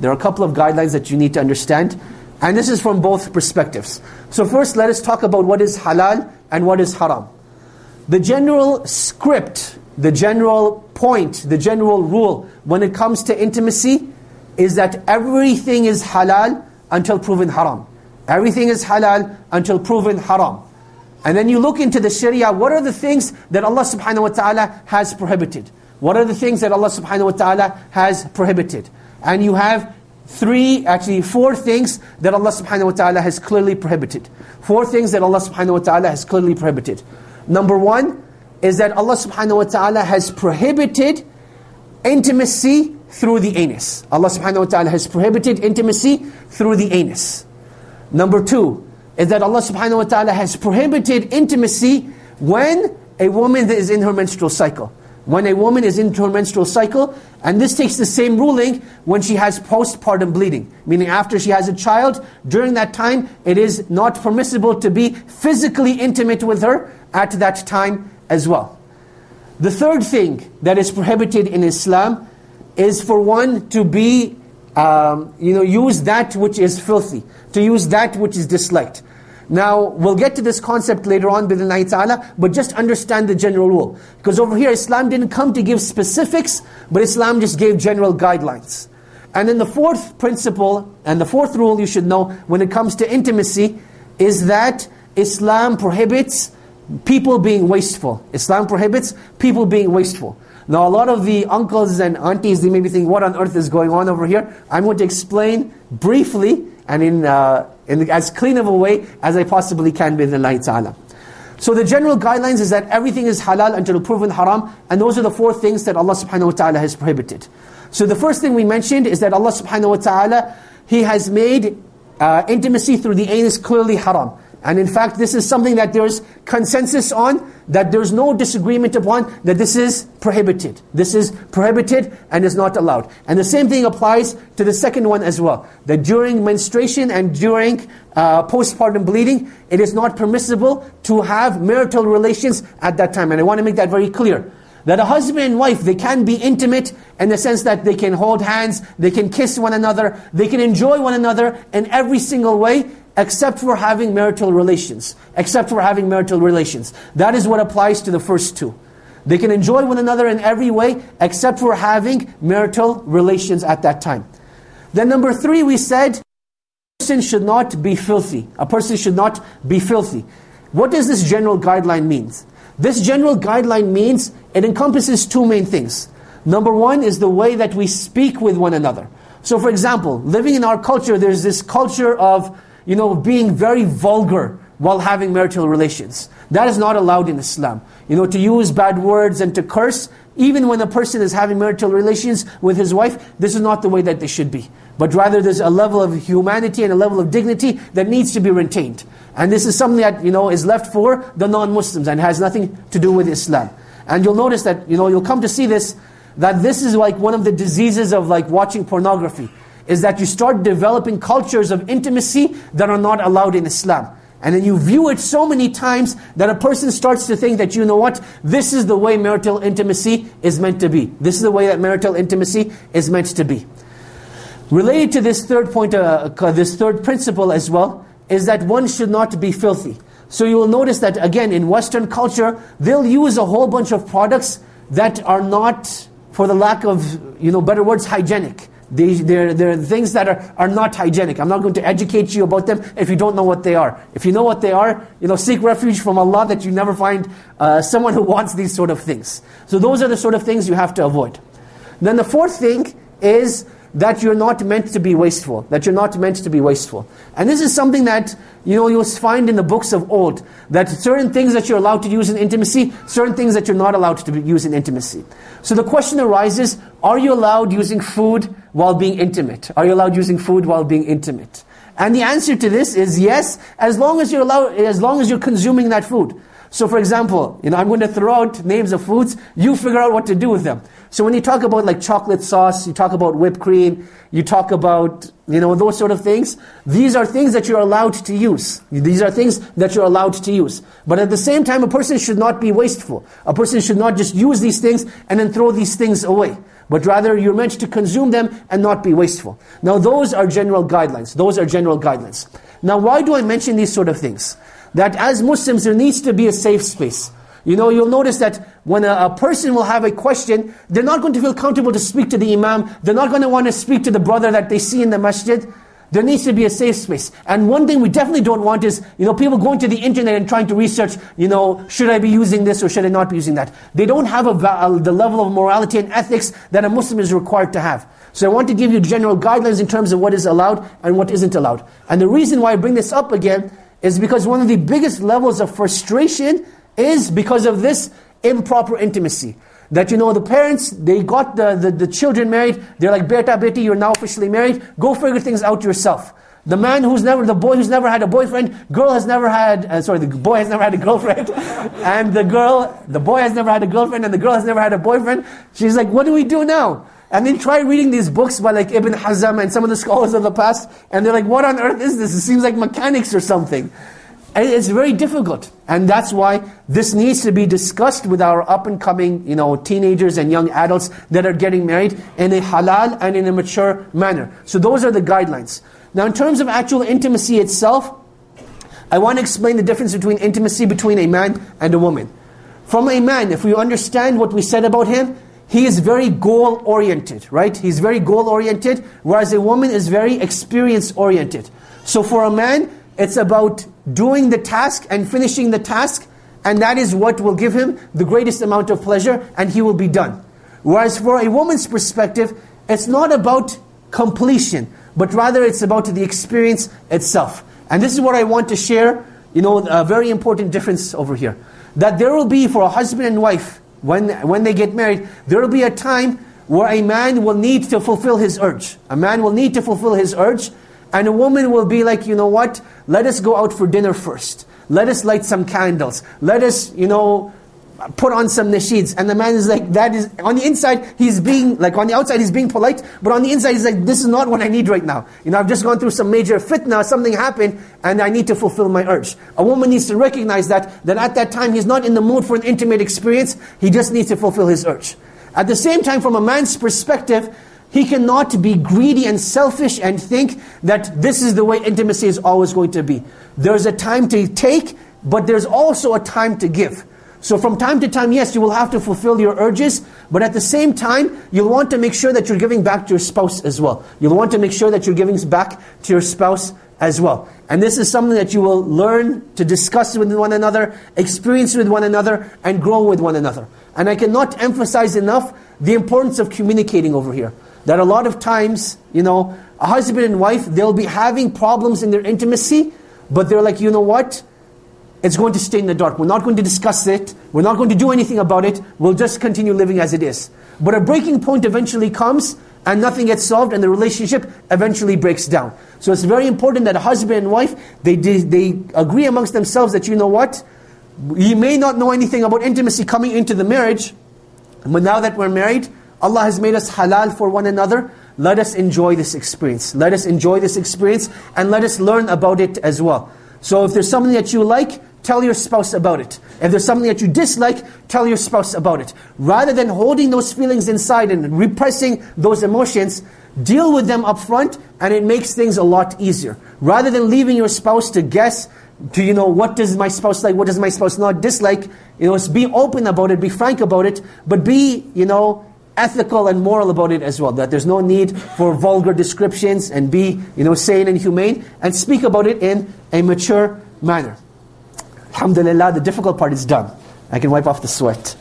And this is from both perspectives. So first, let us talk about what is halal and what is haram. The general script, the general point, the general rule when it comes to intimacy is that everything is halal until proven haram. Everything is halal until proven haram. And then you look into the Sharia, what are the things that Allah subhanahu wa ta'ala has prohibited? What are the things that Allah subhanahu wa ta'ala has prohibited? And you have four things that Allah subhanahu wa ta'ala has clearly prohibited. Four things that Allah subhanahu wa ta'ala has clearly prohibited. Number one is that Allah subhanahu wa ta'ala has prohibited intimacy through the anus. Allah subhanahu wa ta'ala has prohibited intimacy through the anus. Number two is that Allah subhanahu wa ta'ala has prohibited intimacy when a woman is in her menstrual cycle. When a woman is in her menstrual cycle, and this takes the same ruling when she has postpartum bleeding. Meaning after she has a child, during that time, it is not permissible to be physically intimate with her at that time as well. The third thing that is prohibited in Islam is for one to be, use that which is filthy, to use that which is disliked. Now, we'll get to this concept later on, bi'idhnillahi ta'ala, but just understand the general rule. Because over here, Islam didn't come to give specifics, but Islam just gave general guidelines. And then the fourth principle, and the fourth rule you should know when it comes to intimacy, is that Islam prohibits people being wasteful. Islam prohibits people being wasteful. Now, a lot of the uncles and aunties, they may be thinking, what on earth is going on over here? I'm going to explain briefly, and in as clean of a way as I possibly can, bi'idhnillahi ta'ala. So the general guidelines is that everything is halal until proven haram, and those are the four things that Allah subhanahu wa ta'ala has prohibited. So the first thing we mentioned is that Allah subhanahu wa ta'ala, He has made intimacy through the anus clearly haram. And in fact, this is something that there's consensus on, that there's no disagreement upon, that this is prohibited. This is prohibited and is not allowed. And the same thing applies to the second one as well. That during menstruation and during postpartum bleeding, it is not permissible to have marital relations at that time. And I want to make that very clear. That a husband and wife, they can be intimate in the sense that they can hold hands, they can kiss one another, they can enjoy one another in every single way, except for having marital relations. Except for having marital relations. That is what applies to the first two. They can enjoy one another in every way, except for having marital relations at that time. Then number three, we said, a person should not be filthy. A person should not be filthy. What does this general guideline mean? This general guideline means, it encompasses two main things. Number one is the way that we speak with one another. So for example, living in our culture, there's this culture of being very vulgar while having marital relations. That is not allowed in Islam. To use bad words and to curse, even when a person is having marital relations with his wife, this is not the way that they should be. But rather there's a level of humanity and a level of dignity that needs to be retained. And this is something that, is left for the non-Muslims and has nothing to do with Islam. And you'll notice that, you'll come to see this, that this is like one of the diseases of like watching pornography. Is that you start developing cultures of intimacy that are not allowed in Islam. And then you view it so many times that a person starts to think that, this is the way marital intimacy is meant to be. This is the way that marital intimacy is meant to be. Related to this third point, this third principle as well, is that one should not be filthy. So you will notice that again in Western culture, they'll use a whole bunch of products that are not, for the lack of better words, hygienic. They're things that are not hygienic. I'm not going to educate you about them if you don't know what they are. If you know what they are, seek refuge from Allah that you never find someone who wants these sort of things. So those are the sort of things you have to avoid. Then the fourth thing is that you're not meant to be wasteful. That you're not meant to be wasteful. And this is something that, you'll find in the books of old. That certain things that you're allowed to use in intimacy, certain things that you're not allowed to use in intimacy. So the question arises, are you allowed using food while being intimate? Are you allowed using food while being intimate? And the answer to this is yes, as long as you're consuming that food. So for example, I'm going to throw out names of foods, you figure out what to do with them. So when you talk about like chocolate sauce, you talk about whipped cream, you talk about, those sort of things, these are things that you're allowed to use. These are things that you're allowed to use. But at the same time, a person should not be wasteful. A person should not just use these things and then throw these things away. But rather, you're meant to consume them and not be wasteful. Now, those are general guidelines. Those are general guidelines. Now, why do I mention these sort of things? That as Muslims, there needs to be a safe space. You'll notice that when a person will have a question, they're not going to feel comfortable to speak to the imam. They're not going to want to speak to the brother that they see in the masjid. There needs to be a safe space. And one thing we definitely don't want is, people going to the internet and trying to research, should I be using this or should I not be using that? They don't have the level of morality and ethics that a Muslim is required to have. So I want to give you general guidelines in terms of what is allowed and what isn't allowed. And the reason why I bring this up again is because one of the biggest levels of frustration is because of this improper intimacy. That the parents, they got the children married, they're like, beta, beti, you're now officially married, go figure things out yourself. The boy who's never had a boyfriend, the boy has never had a girlfriend, and the boy has never had a girlfriend, and the girl has never had a boyfriend. She's like, what do we do now? And then try reading these books by like Ibn Hazm and some of the scholars of the past, and they're like, what on earth is this? It seems like mechanics or something. And it's very difficult. And that's why this needs to be discussed with our up-and-coming, teenagers and young adults that are getting married in a halal and in a mature manner. So those are the guidelines. Now in terms of actual intimacy itself, I want to explain the difference between intimacy between a man and a woman. From a man, if we understand what we said about him, he is very goal-oriented, right? He's very goal-oriented, whereas a woman is very experience-oriented. So for a man, it's about doing the task and finishing the task, and that is what will give him the greatest amount of pleasure, and he will be done. Whereas for a woman's perspective, it's not about completion, but rather it's about the experience itself. And this is what I want to share, a very important difference over here. That there will be, for a husband and wife, when they get married, there will be a time where a man will need to fulfill his urge. A man will need to fulfill his urge, and a woman will be like, let us go out for dinner first. Let us light some candles. Let us, put on some nasheeds. And the man is like, that is, on the inside, on the outside he's being polite, but on the inside he's like, this is not what I need right now. I've just gone through some major fitna, something happened, and I need to fulfill my urge. A woman needs to recognize that at that time he's not in the mood for an intimate experience, he just needs to fulfill his urge. At the same time, from a man's perspective, he cannot be greedy and selfish and think that this is the way intimacy is always going to be. There's a time to take, but there's also a time to give. So from time to time, yes, you will have to fulfill your urges, but at the same time, you'll want to make sure that you're giving back to your spouse as well. You'll want to make sure that you're giving back to your spouse as well. And this is something that you will learn to discuss with one another, experience with one another, and grow with one another. And I cannot emphasize enough the importance of communicating over here. That a lot of times, a husband and wife, they'll be having problems in their intimacy, but they're like, what? It's going to stay in the dark. We're not going to discuss it. We're not going to do anything about it. We'll just continue living as it is. But a breaking point eventually comes, and nothing gets solved, and the relationship eventually breaks down. So it's very important that a husband and wife, they agree amongst themselves that, you may not know anything about intimacy coming into the marriage, but now that we're married, Allah has made us halal for one another. Let us enjoy this experience. Let us enjoy this experience, and let us learn about it as well. So if there's something that you like, tell your spouse about it. If there's something that you dislike, tell your spouse about it. Rather than holding those feelings inside and repressing those emotions, deal with them up front, and it makes things a lot easier. Rather than leaving your spouse to guess, what does my spouse like, what does my spouse not dislike, be open about it, be frank about it, but be, ethical and moral about it as well. That there's no need for vulgar descriptions, and be, sane and humane, and speak about it in a mature manner. Alhamdulillah, the difficult part is done. I can wipe off the sweat.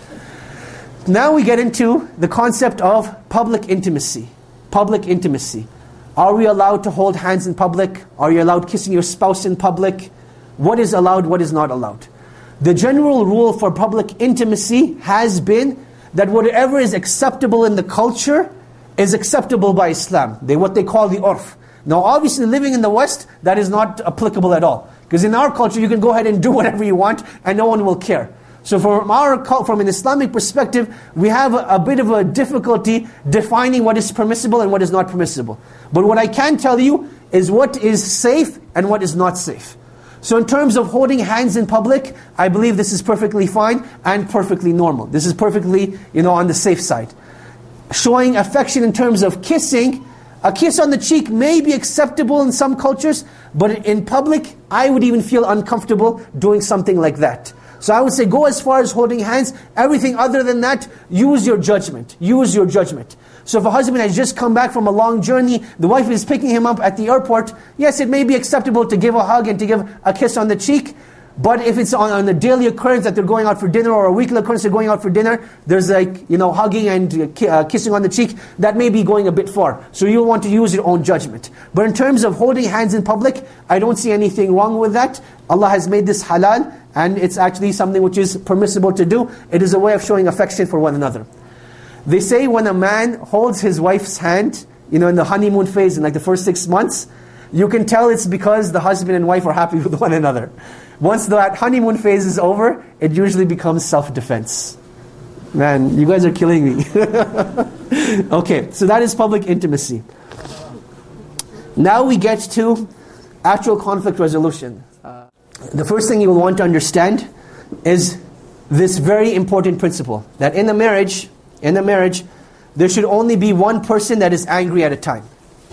Now we get into the concept of public intimacy. Public intimacy. Are we allowed to hold hands in public? Are you allowed kissing your spouse in public? What is allowed, what is not allowed? The general rule for public intimacy has been that whatever is acceptable in the culture is acceptable by Islam. What they call the urf. Now obviously living in the West, that is not applicable at all. Because in our culture, you can go ahead and do whatever you want and no one will care. So from an Islamic perspective, we have a bit of a difficulty defining what is permissible and what is not permissible. But what I can tell you is what is safe and what is not safe. So in terms of holding hands in public, I believe this is perfectly fine and perfectly normal. This is perfectly, on the safe side. Showing affection in terms of kissing, a kiss on the cheek may be acceptable in some cultures, but in public, I would even feel uncomfortable doing something like that. So I would say go as far as holding hands. Everything other than that, use your judgment. Use your judgment. So if a husband has just come back from a long journey, the wife is picking him up at the airport, yes, it may be acceptable to give a hug and to give a kiss on the cheek, but if it's on a daily occurrence that they're going out for dinner, or a weekly occurrence they're going out for dinner, there's hugging and kissing on the cheek, that may be going a bit far. So you'll want to use your own judgment. But in terms of holding hands in public, I don't see anything wrong with that. Allah has made this halal, and it's actually something which is permissible to do. It is a way of showing affection for one another. They say when a man holds his wife's hand, in the honeymoon phase, in like the first 6 months, you can tell it's because the husband and wife are happy with one another. Once that honeymoon phase is over, it usually becomes self-defense. Man, you guys are killing me. Okay, so that is public intimacy. Now we get to actual conflict resolution. The first thing you will want to understand is this very important principle, that in a marriage, there should only be one person that is angry at a time.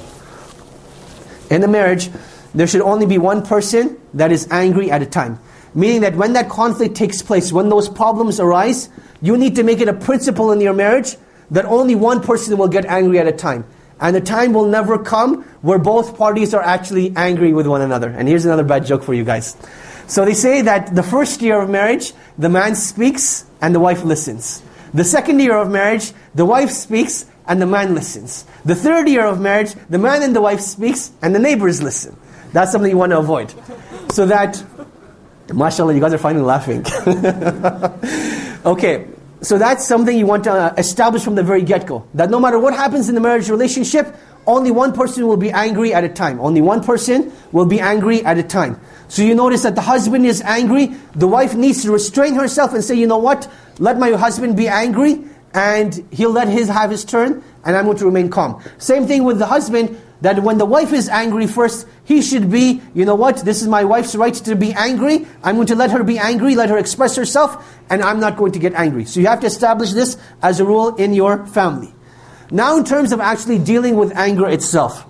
In a marriage, there should only be one person that is angry at a time. Meaning that when that conflict takes place, when those problems arise, you need to make it a principle in your marriage that only one person will get angry at a time. And the time will never come where both parties are actually angry with one another. And here's another bad joke for you guys. So they say that the first year of marriage, the man speaks and the wife listens. The second year of marriage, the wife speaks and the man listens. The third year of marriage, the man and the wife speaks and the neighbors listen. That's something you want to avoid. So that, mashallah, you guys are finally laughing. Okay, so that's something you want to establish from the very get-go. That no matter what happens in the marriage relationship, only one person will be angry at a time. Only one person will be angry at a time. So you notice that the husband is angry, the wife needs to restrain herself and say, you know what, let my husband be angry, and he'll let have his turn, and I'm going to remain calm. Same thing with the husband, that when the wife is angry first, he should be, you know what, this is my wife's right to be angry, I'm going to let her be angry, let her express herself, and I'm not going to get angry. So you have to establish this as a rule in your family. Now in terms of actually dealing with anger itself,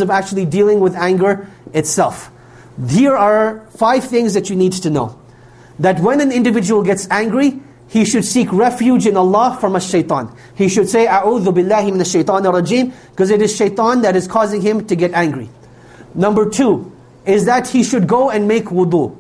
here are 5 things that you need to know. That when an individual gets angry, he should seek refuge in Allah from a shaitan. He should say, أعوذ بالله من الشيطان الرجيم, because it is shaitan that is causing him to get angry. Number 2 is that he should go and make wudu.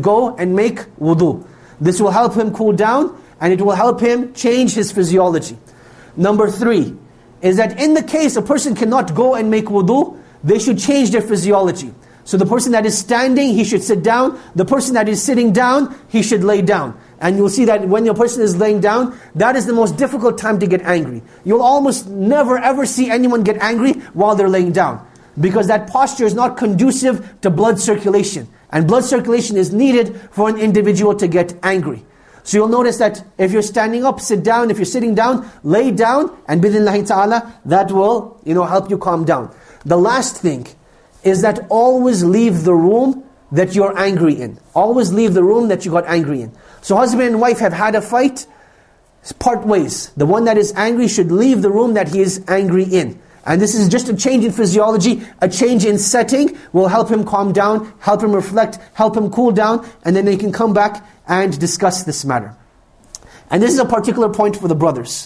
This will help him cool down, and it will help him change his physiology. Number 3 is that in the case a person cannot go and make wudu, they should change their physiology. So the person that is standing, he should sit down. The person that is sitting down, he should lay down. And you'll see that when your person is laying down, that is the most difficult time to get angry. You'll almost never ever see anyone get angry while they're laying down. Because that posture is not conducive to blood circulation. And blood circulation is needed for an individual to get angry. So you'll notice that if you're standing up, sit down. If you're sitting down, lay down. And bidhnillahi ta'ala, that will help you calm down. The last thing is that always leave the room that you're angry in. Always leave the room that you got angry in. So husband and wife have had a fight, part ways. The one that is angry should leave the room that he is angry in. And this is just a change in physiology, a change in setting will help him calm down, help him reflect, help him cool down, and then they can come back and discuss this matter. And this is a particular point for the brothers.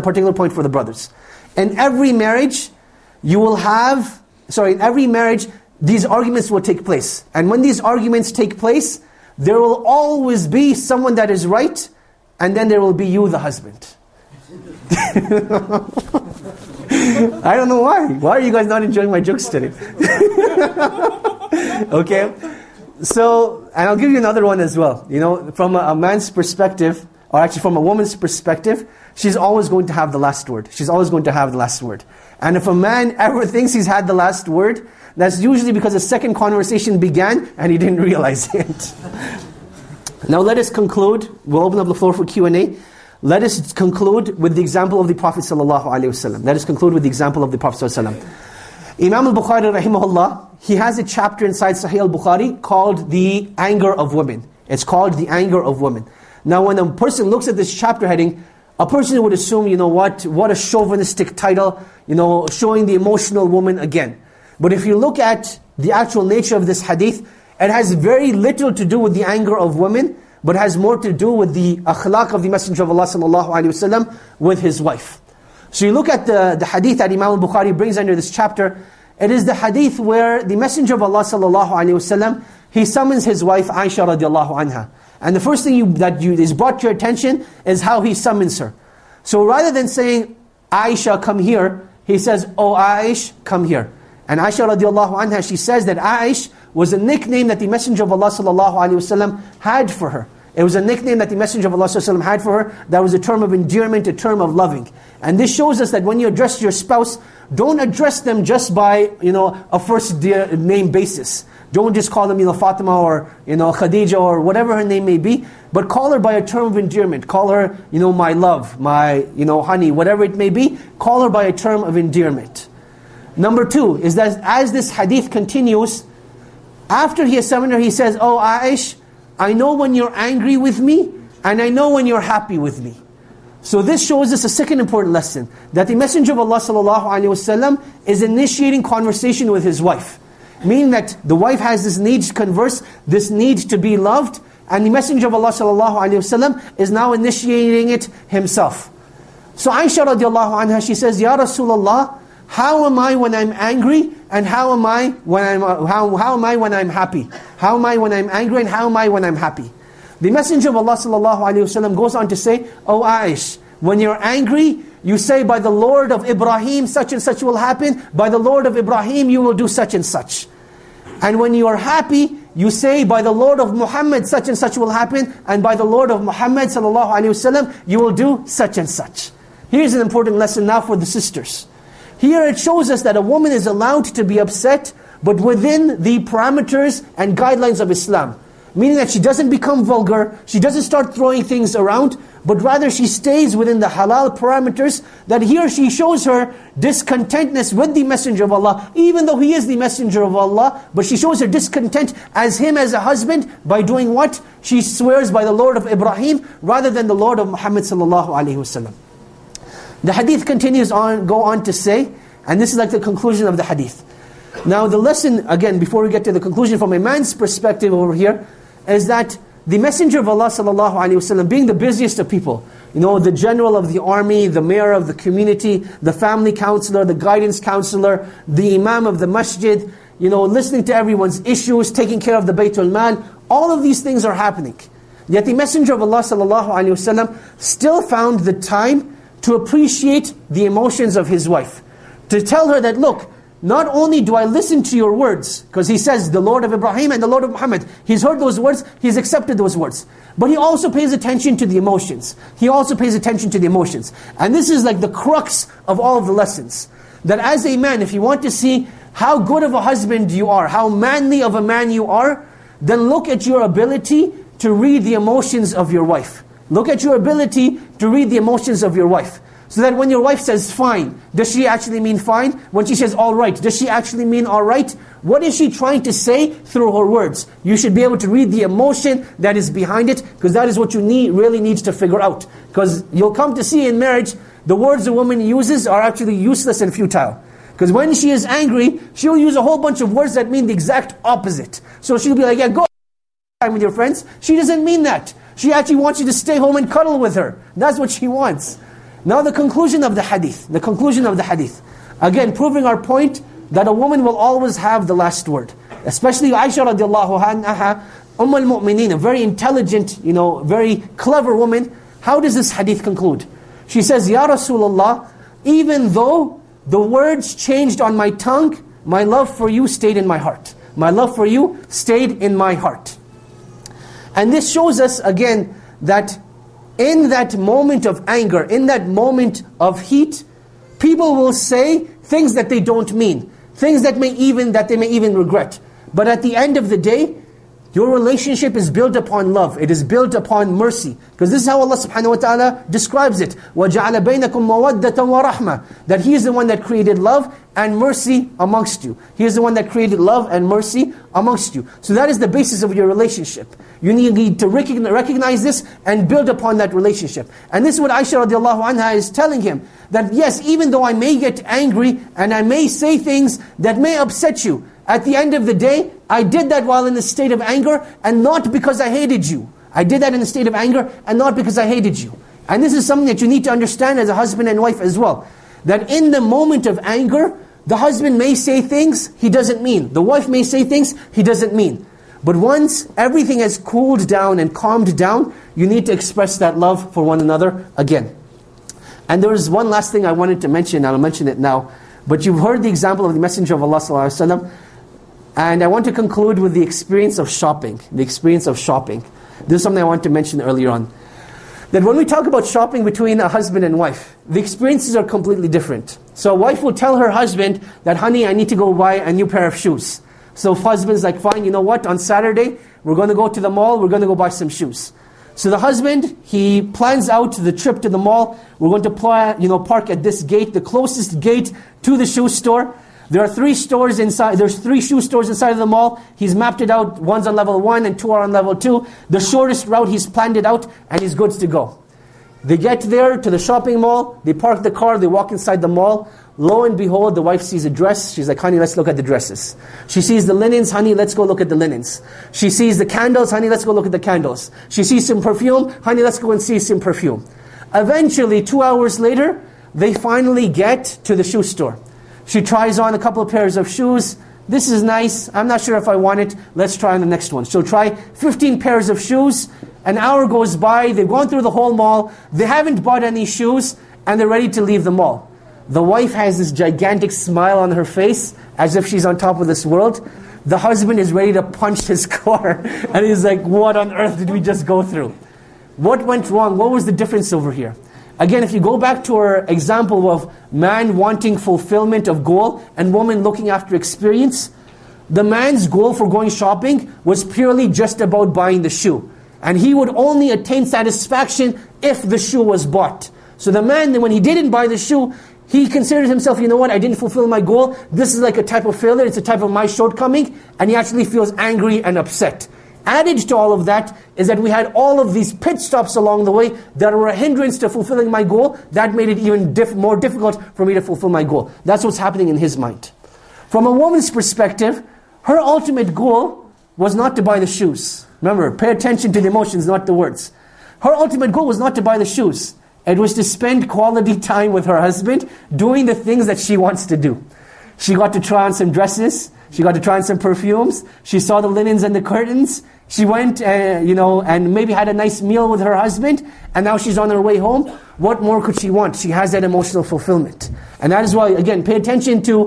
In every marriage, these arguments will take place. And when these arguments take place, there will always be someone that is right, and then there will be you, the husband. I don't know why. Why are you guys not enjoying my jokes today? Okay. So, and I'll give you another one as well. From a man's perspective, or actually from a woman's perspective, she's always going to have the last word. She's always going to have the last word. And if a man ever thinks he's had the last word, that's usually because a second conversation began and he didn't realize it. Now let us conclude. We'll open up the floor for Q&A. Let us conclude with the example of the Prophet ﷺ. Let us conclude with the example of the Prophet ﷺ. Imam al-Bukhari rahimahullah, he has a chapter inside Sahih al-Bukhari called the anger of women. It's called the anger of women. Now when a person looks at this chapter heading, a person would assume, what a chauvinistic title, showing the emotional woman again. But if you look at the actual nature of this hadith, it has very little to do with the anger of women, but has more to do with the akhlaq of the Messenger of Allah sallallahu alaihi wasallam with his wife. So you look at the hadith that Imam al-Bukhari brings under this chapter, it is the hadith where the Messenger of Allah sallallahu alaihi wasallam, he summons his wife Aisha radiallahu anha. And the first thing that is brought to your attention is how he summons her. So rather than saying, Aisha, come here, he says, oh Aish, come here. And Aisha radiallahu anha, she says that Aish was a nickname that the Messenger of Allah sallallahu alaihi wasallam had for her. It was a nickname that the Messenger of Allah sallallahu alaihi wasallam had for her. That was a term of endearment, a term of loving. And this shows us that when you address your spouse, don't address them just by a first name basis. Don't just call them Fatima or Khadija or whatever her name may be, but call her by a term of endearment. Call her my love, my honey, whatever it may be. Call her by a term of endearment. Number two is that as this hadith continues, after he has summoned her, he says, oh Aish, I know when you're angry with me, and I know when you're happy with me. So this shows us a second important lesson, that the Messenger of Allah sallallahu alaihi wasallam is initiating conversation with his wife. Meaning that the wife has this need to converse, this need to be loved, and the Messenger of Allah sallallahu alaihi wasallam is now initiating it himself. So Aisha radiallahu anha, she says, Ya Rasulullah, how am I when I'm angry, and how am I when I'm happy? How am I when I'm angry, and how am I when I'm happy? The Messenger of Allah sallallahu alaihi wasallam goes on to say, oh Aish, when you're angry, you say, by the Lord of Ibrahim, such and such will happen. By the Lord of Ibrahim, you will do such and such. And when you are happy, you say, by the Lord of Muhammad, such and such will happen. And by the Lord of Muhammad sallallahu alaihi wasallam, you will do such and such. Here's an important lesson now for the sisters. Here it shows us that a woman is allowed to be upset, but within the parameters and guidelines of Islam. Meaning that she doesn't become vulgar, she doesn't start throwing things around, but rather she stays within the halal parameters, that here she shows her discontentness with the Messenger of Allah, even though he is the Messenger of Allah, but she shows her discontent as him as a husband by doing what? She swears by the Lord of Ibrahim rather than the Lord of Muhammad sallallahu alaihi wasallam. The hadith continues on, go on to say, and this is like the conclusion of the hadith. Now the lesson, again, before we get to the conclusion from a man's perspective over here, is that the Messenger of Allah sallallahu alaihi wasallam, being the busiest of people, the general of the army, the mayor of the community, the family counselor, the guidance counselor, the imam of the masjid, listening to everyone's issues, taking care of the Baytul Mal, all of these things are happening. Yet the Messenger of Allah sallallahu alaihi wasallam still found the time to appreciate the emotions of his wife. To tell her that, look, not only do I listen to your words, because he says, the Lord of Ibrahim and the Lord of Muhammad, he's heard those words, he's accepted those words. But he also pays attention to the emotions. He also pays attention to the emotions. And this is like the crux of all of the lessons. That as a man, if you want to see how good of a husband you are, how manly of a man you are, then look at your ability to read the emotions of your wife. Look at your ability to read the emotions of your wife. So that when your wife says fine, does she actually mean fine? When she says all right, does she actually mean all right? What is she trying to say through her words? You should be able to read the emotion that is behind it, because that is what you really need to figure out. Because you'll come to see in marriage, the words a woman uses are actually useless and futile. Because when she is angry, she'll use a whole bunch of words that mean the exact opposite. So she'll be like, yeah, go time with your friends. She doesn't mean that. She actually wants you to stay home and cuddle with her. That's what she wants. Now the conclusion of the hadith. The conclusion of the hadith. Again, proving our point that a woman will always have the last word. Especially Aisha radiallahu anha, al-Mu'mineen, a very intelligent, very clever woman. How does this hadith conclude? She says, Ya Rasulullah, even though the words changed on my tongue, my love for you stayed in my heart. My love for you stayed in my heart. And this shows us again that in that moment of anger, in that moment of heat, people will say things that they don't mean, things that they may even regret. But at the end of the day, your relationship is built upon love. It is built upon mercy. Because this is how Allah subhanahu wa ta'ala describes it. وَجَعَلَ بَيْنَكُمْ مَوَدَّةً وَرَحْمَةً. That He is the one that created love and mercy amongst you. He is the one that created love and mercy amongst you. So that is the basis of your relationship. You need to recognize this and build upon that relationship. And this is what Aisha radiallahu anha is telling him. That yes, even though I may get angry and I may say things that may upset you, at the end of the day, I did that while in a state of anger and not because I hated you. I did that in a state of anger and not because I hated you. And this is something that you need to understand as a husband and wife as well. That in the moment of anger, the husband may say things he doesn't mean. The wife may say things he doesn't mean. But once everything has cooled down and calmed down, you need to express that love for one another again. And there is one last thing I wanted to mention, and I'll mention it now. But you've heard the example of the Messenger of Allah sallallahu alaihi wasallam. And I want to conclude with the experience of shopping. The experience of shopping. This is something I want to mention earlier on. That when we talk about shopping between a husband and wife, the experiences are completely different. So a wife will tell her husband that, honey, I need to go buy a new pair of shoes. So husband's like, fine, you know what? On Saturday, we're going to go to the mall. We're going to go buy some shoes. So the husband, he plans out the trip to the mall. We're going to park at this gate, the closest gate to the shoe store. There are 3 stores inside. There's 3 shoe stores inside of the mall. He's mapped it out. One's on level 1 and 2 are on level 2. The shortest route, he's planned it out and he's good to go. They get there to the shopping mall. They park the car. They walk inside the mall. Lo and behold, the wife sees a dress. She's like, honey, let's look at the dresses. She sees the linens. Honey, let's go look at the linens. She sees the candles. Honey, let's go look at the candles. She sees some perfume. Honey, let's go and see some perfume. Eventually, 2 hours later, they finally get to the shoe store. She tries on a couple of pairs of shoes. This is nice. I'm not sure if I want it. Let's try on the next one. She'll try 15 pairs of shoes. An hour goes by. They've gone through the whole mall. They haven't bought any shoes. And they're ready to leave the mall. The wife has this gigantic smile on her face as if she's on top of this world. The husband is ready to punch his car. And he's like, what on earth did we just go through? What went wrong? What was the difference over here? Again, if you go back to our example of man wanting fulfillment of goal and woman looking after experience, the man's goal for going shopping was purely just about buying the shoe. And he would only attain satisfaction if the shoe was bought. So the man, when he didn't buy the shoe, he considered himself, you know what, I didn't fulfill my goal. This is like a type of failure, it's a type of my shortcoming. And he actually feels angry and upset. Added to all of that is that we had all of these pit stops along the way that were a hindrance to fulfilling my goal. That made it even more difficult for me to fulfill my goal. That's what's happening in his mind. From a woman's perspective, her ultimate goal was not to buy the shoes. Remember, pay attention to the emotions, not the words. Her ultimate goal was not to buy the shoes. It was to spend quality time with her husband, doing the things that she wants to do. She got to try on some dresses. She got to try on some perfumes. She saw the linens and the curtains. She went, and maybe had a nice meal with her husband. And now she's on her way home. What more could she want? She has that emotional fulfillment. And that is why, again, pay attention to,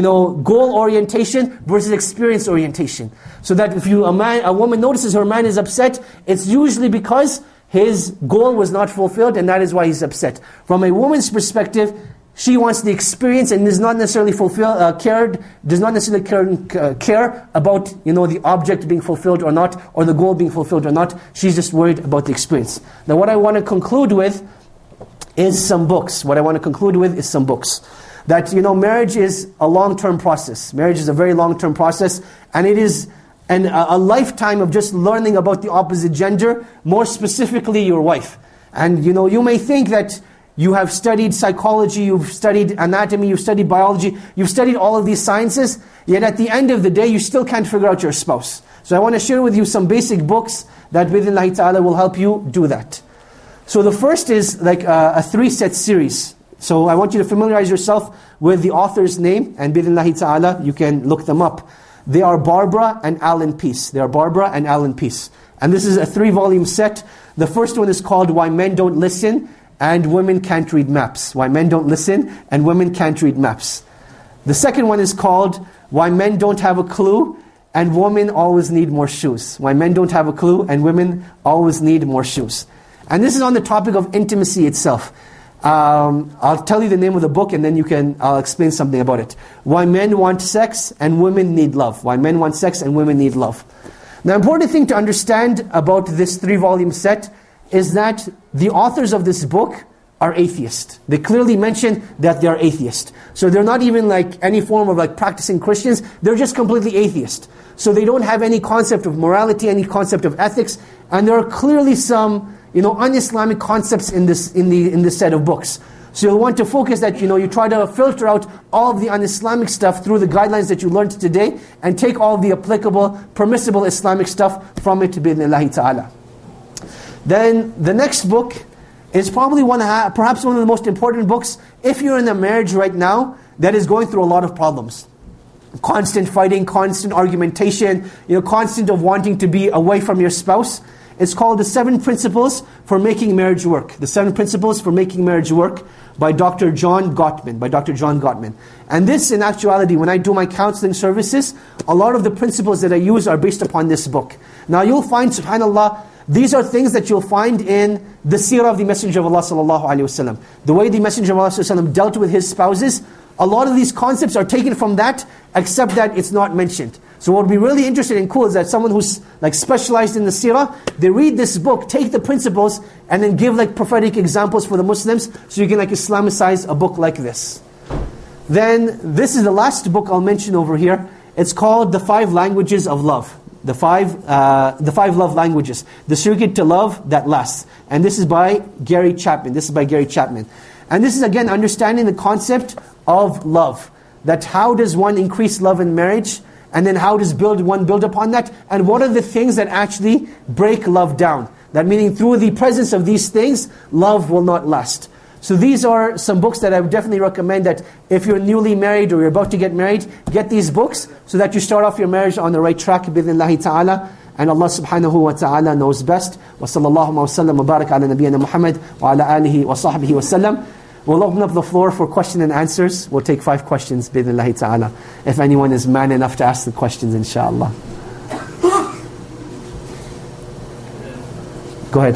goal orientation versus experience orientation. So that if a woman notices her man is upset, it's usually because his goal was not fulfilled, and that is why he's upset. From a woman's perspective, she wants the experience and does not necessarily care about the object being fulfilled or not, or the goal being fulfilled or not. She's just worried about the experience. Now, what I want to conclude with is some books. That marriage is a long-term process. Marriage is a very long-term process, and it is a lifetime of just learning about the opposite gender, more specifically your wife. And you may think that you have studied psychology, you've studied anatomy, you've studied biology, you've studied all of these sciences, yet at the end of the day, you still can't figure out your spouse. So I want to share with you some basic books that Bidhnillahi ta'ala will help you do that. So the first is like a 3-set series. So I want you to familiarize yourself with the author's name, and Bidhnillahi ta'ala, you can look them up. They are Barbara and Alan Peace. And this is a 3-volume set. The first one is called Why Men Don't Listen and Women Can't Read Maps. Why Men Don't Listen and Women Can't Read Maps. The second one is called Why Men Don't Have a Clue and Women Always Need More Shoes. Why Men Don't Have a Clue and Women Always Need More Shoes. And this is on the topic of intimacy itself. I'll tell you the name of the book and then I'll explain something about it. Why Men Want Sex and Women Need Love. Why Men Want Sex and Women Need Love. The important thing to understand about this 3-volume set is that the authors of this book are atheists. They clearly mention that they are atheists. So they're not even like any form of like practicing Christians. They're just completely atheist. So they don't have any concept of morality, any concept of ethics, and there are clearly some, un-Islamic concepts in this set of books. So you'll want to focus that, you try to filter out all of the un-Islamic stuff through the guidelines that you learned today, and take all of the applicable, permissible Islamic stuff from it, bi'idhnillahi ta'ala. Then the next book is probably perhaps one of the most important books if you're in a marriage right now that is going through a lot of problems. Constant fighting, constant argumentation, constant of wanting to be away from your spouse. It's called The 7 Principles for Making Marriage Work. The 7 Principles for Making Marriage Work by Dr. John Gottman. And this, in actuality, when I do my counseling services, a lot of the principles that I use are based upon this book. Now you'll find, subhanAllah, these are things that you'll find in the seerah of the Messenger of Allah sallallahu alaihi wasallam. The way the Messenger of Allah sallallahu alaihi wasallam dealt with his spouses, a lot of these concepts are taken from that, except that it's not mentioned. So what would be really interesting and cool is that someone who's like specialized in the seerah, they read this book, take the principles, and then give like prophetic examples for the Muslims, so you can like Islamicize a book like this. Then this is the last book I'll mention over here. It's called The 5 Languages of Love. The five love languages. The secret to love that lasts. And this is by Gary Chapman. And this is again understanding the concept of love. That how does one increase love in marriage? And then how does one build upon that? And what are the things that actually break love down? That meaning through the presence of these things, love will not last. So these are some books that I would definitely recommend that if you're newly married or you're about to get married, get these books so that you start off your marriage on the right track, bi'idhnillahi ta'ala. And Allah subhanahu wa ta'ala knows best. Wa sallallahu wa sallam wa barak ala nabiyyina Muhammad wa ala alihi wa sahbihi wa sallam. We'll open up the floor for question and answers. We'll take 5 questions, bi'idhnillahi ta'ala. If anyone is man enough to ask the questions, inshallah. Go ahead.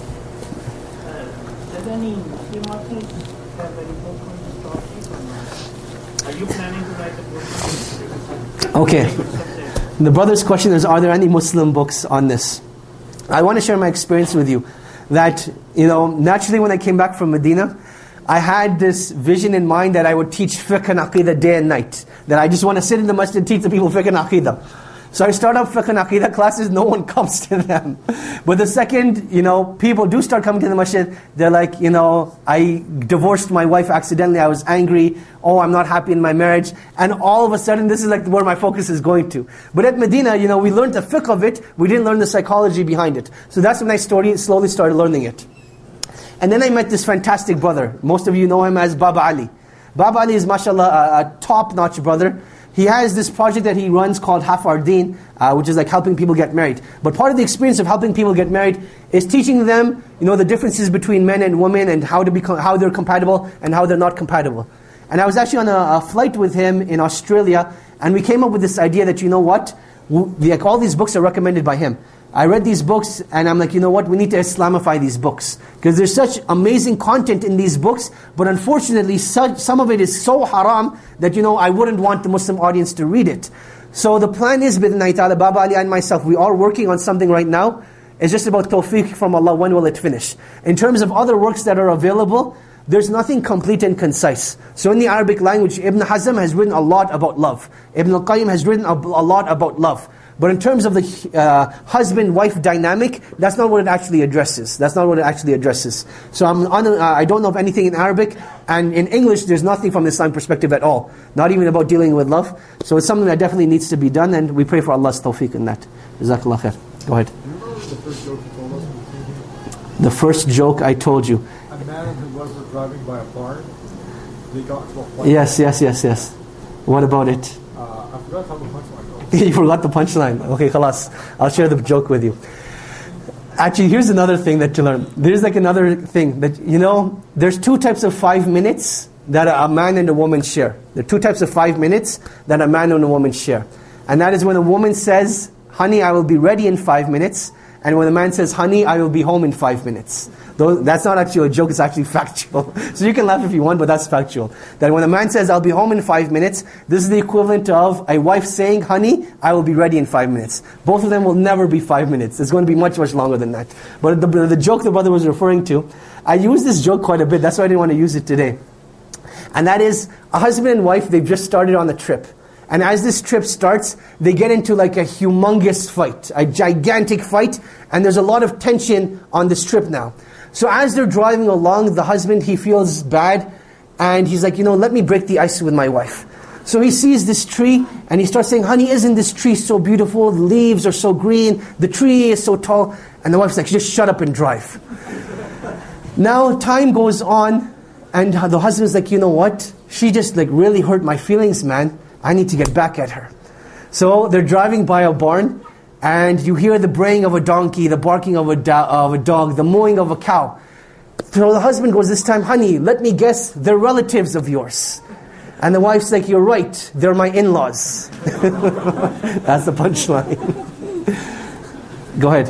Does any Muslim authors have any book on this topic or not? Are you planning to write a book? Okay. The brother's question is, are there any Muslim books on this? I want to share my experience with you. That, naturally when I came back from Medina, I had this vision in mind that I would teach fiqh and aqidah day and night. That I just want to sit in the masjid and teach the people fiqh and aqidah. So I start up fiqh and aqidah classes, no one comes to them. But the second, people do start coming to the masjid, they're like, I divorced my wife accidentally, I was angry, I'm not happy in my marriage. And all of a sudden, this is like where my focus is going to. But at Medina, we learned the fiqh of it, we didn't learn the psychology behind it. So that's when I slowly started learning it. And then I met this fantastic brother. Most of you know him as Baba Ali. Baba Ali is, mashallah, a top-notch brother. He has this project that he runs called Half Our Deen, which is like helping people get married. But part of the experience of helping people get married is teaching them, the differences between men and women and how they're compatible and how they're not compatible. And I was actually on a flight with him in Australia, and we came up with this idea that, all these books are recommended by him. I read these books and I'm like, we need to Islamify these books. Because there's such amazing content in these books, but unfortunately some of it is so haram that I wouldn't want the Muslim audience to read it. So the plan is, bi'idhnillahi ta'ala, Baba Ali and myself, we are working on something right now. It's just about tawfiq from Allah, when will it finish? In terms of other works that are available, there's nothing complete and concise. So in the Arabic language, Ibn Hazm has written a lot about love. Ibn al-Qayyim has written a lot about love. But in terms of the husband-wife dynamic, that's not what it actually addresses. So I don't know of anything in Arabic, and in English, there's nothing from the Islamic perspective at all. Not even about dealing with love. So it's something that definitely needs to be done, and we pray for Allah's tawfiq in that. Jazakallah khair. Go ahead. The first joke I told you. A man and his wife were driving by a barn. They got to a fight. Yes. What about it? I forgot how the punchline goes. You forgot the punchline. Okay, khalas. I'll share the joke with you. Actually, here's another thing that to learn. There's like another thing that, there's 2 types of 5 minutes that a man and a woman share. There are 2 types of 5 minutes that a man and a woman share. And that is when a woman says, honey, I will be ready in 5 minutes. And when the man says, honey, I will be home in 5 minutes. Though that's not actually a joke, it's actually factual. So you can laugh if you want, but that's factual. That when a man says, I'll be home in 5 minutes, this is the equivalent of a wife saying, honey, I will be ready in 5 minutes. Both of them will never be 5 minutes. It's going to be much, much longer than that. But the joke the brother was referring to, I use this joke quite a bit, that's why I didn't want to use it today. And that is, a husband and wife, they've just started on the trip. And as this trip starts, they get into like a humongous fight, a gigantic fight, and there's a lot of tension on this trip now. So as they're driving along, the husband, he feels bad, and he's like, let me break the ice with my wife. So he sees this tree, and he starts saying, honey, isn't this tree so beautiful? The leaves are so green, the tree is so tall. And the wife's like, just shut up and drive. Now time goes on, and the husband's like, you know what? She just like really hurt my feelings, man. I need to get back at her. So they're driving by a barn, and you hear the braying of a donkey, the barking of a dog, the mooing of a cow. So the husband goes this time, honey, let me guess, they're relatives of yours. And the wife's like, you're right, they're my in-laws. That's the punchline. Go ahead.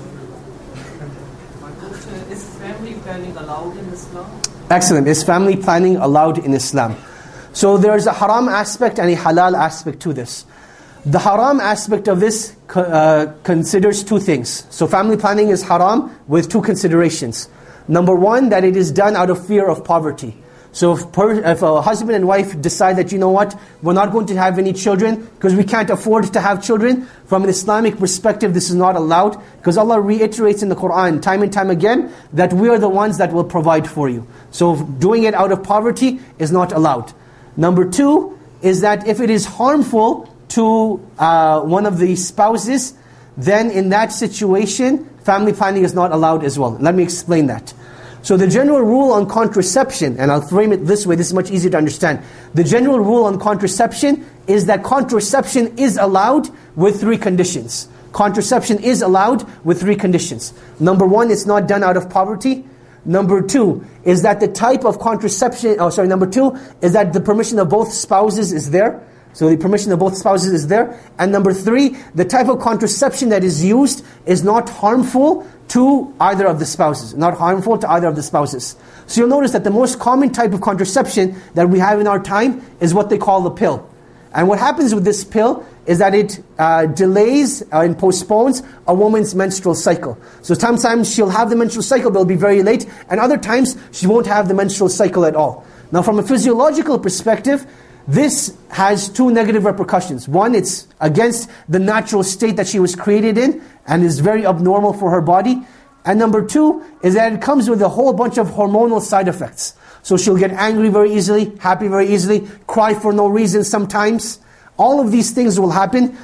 Is family planning allowed in Islam? Excellent. Is family planning allowed in Islam? So there's a haram aspect and a halal aspect to this. The haram aspect of this considers two things. So family planning is haram with two considerations. Number one, that it is done out of fear of poverty. So if a husband and wife decide that, you know what, we're not going to have any children because we can't afford to have children, from an Islamic perspective this is not allowed, because Allah reiterates in the Qur'an time and time again that we are the ones that will provide for you. So doing it out of poverty is not allowed. Number two is that if it is harmful to one of the spouses, then in that situation, family planning is not allowed as well. Let me explain that. So the general rule on contraception, and I'll frame it this way, this is much easier to understand. The general rule on contraception is that contraception is allowed with three conditions. Contraception is allowed with three conditions. Number one, it's not done out of poverty. Number two is that the type of contraception, number two is that the permission of both spouses is there. So the permission of both spouses is there. And number three, the type of contraception that is used is not harmful to either of the spouses. Not harmful to either of the spouses. So you'll notice that the most common type of contraception that we have in our time is what they call the pill. And what happens with this pill is that it delays and postpones a woman's menstrual cycle. So sometimes she'll have the menstrual cycle, but it'll be very late. And other times, she won't have the menstrual cycle at all. Now from a physiological perspective, this has two negative repercussions. One, it's against the natural state that she was created in, and is very abnormal for her body. And number two, is that it comes with a whole bunch of hormonal side effects. So she'll get angry very easily, happy very easily, cry for no reason sometimes. All of these things will happen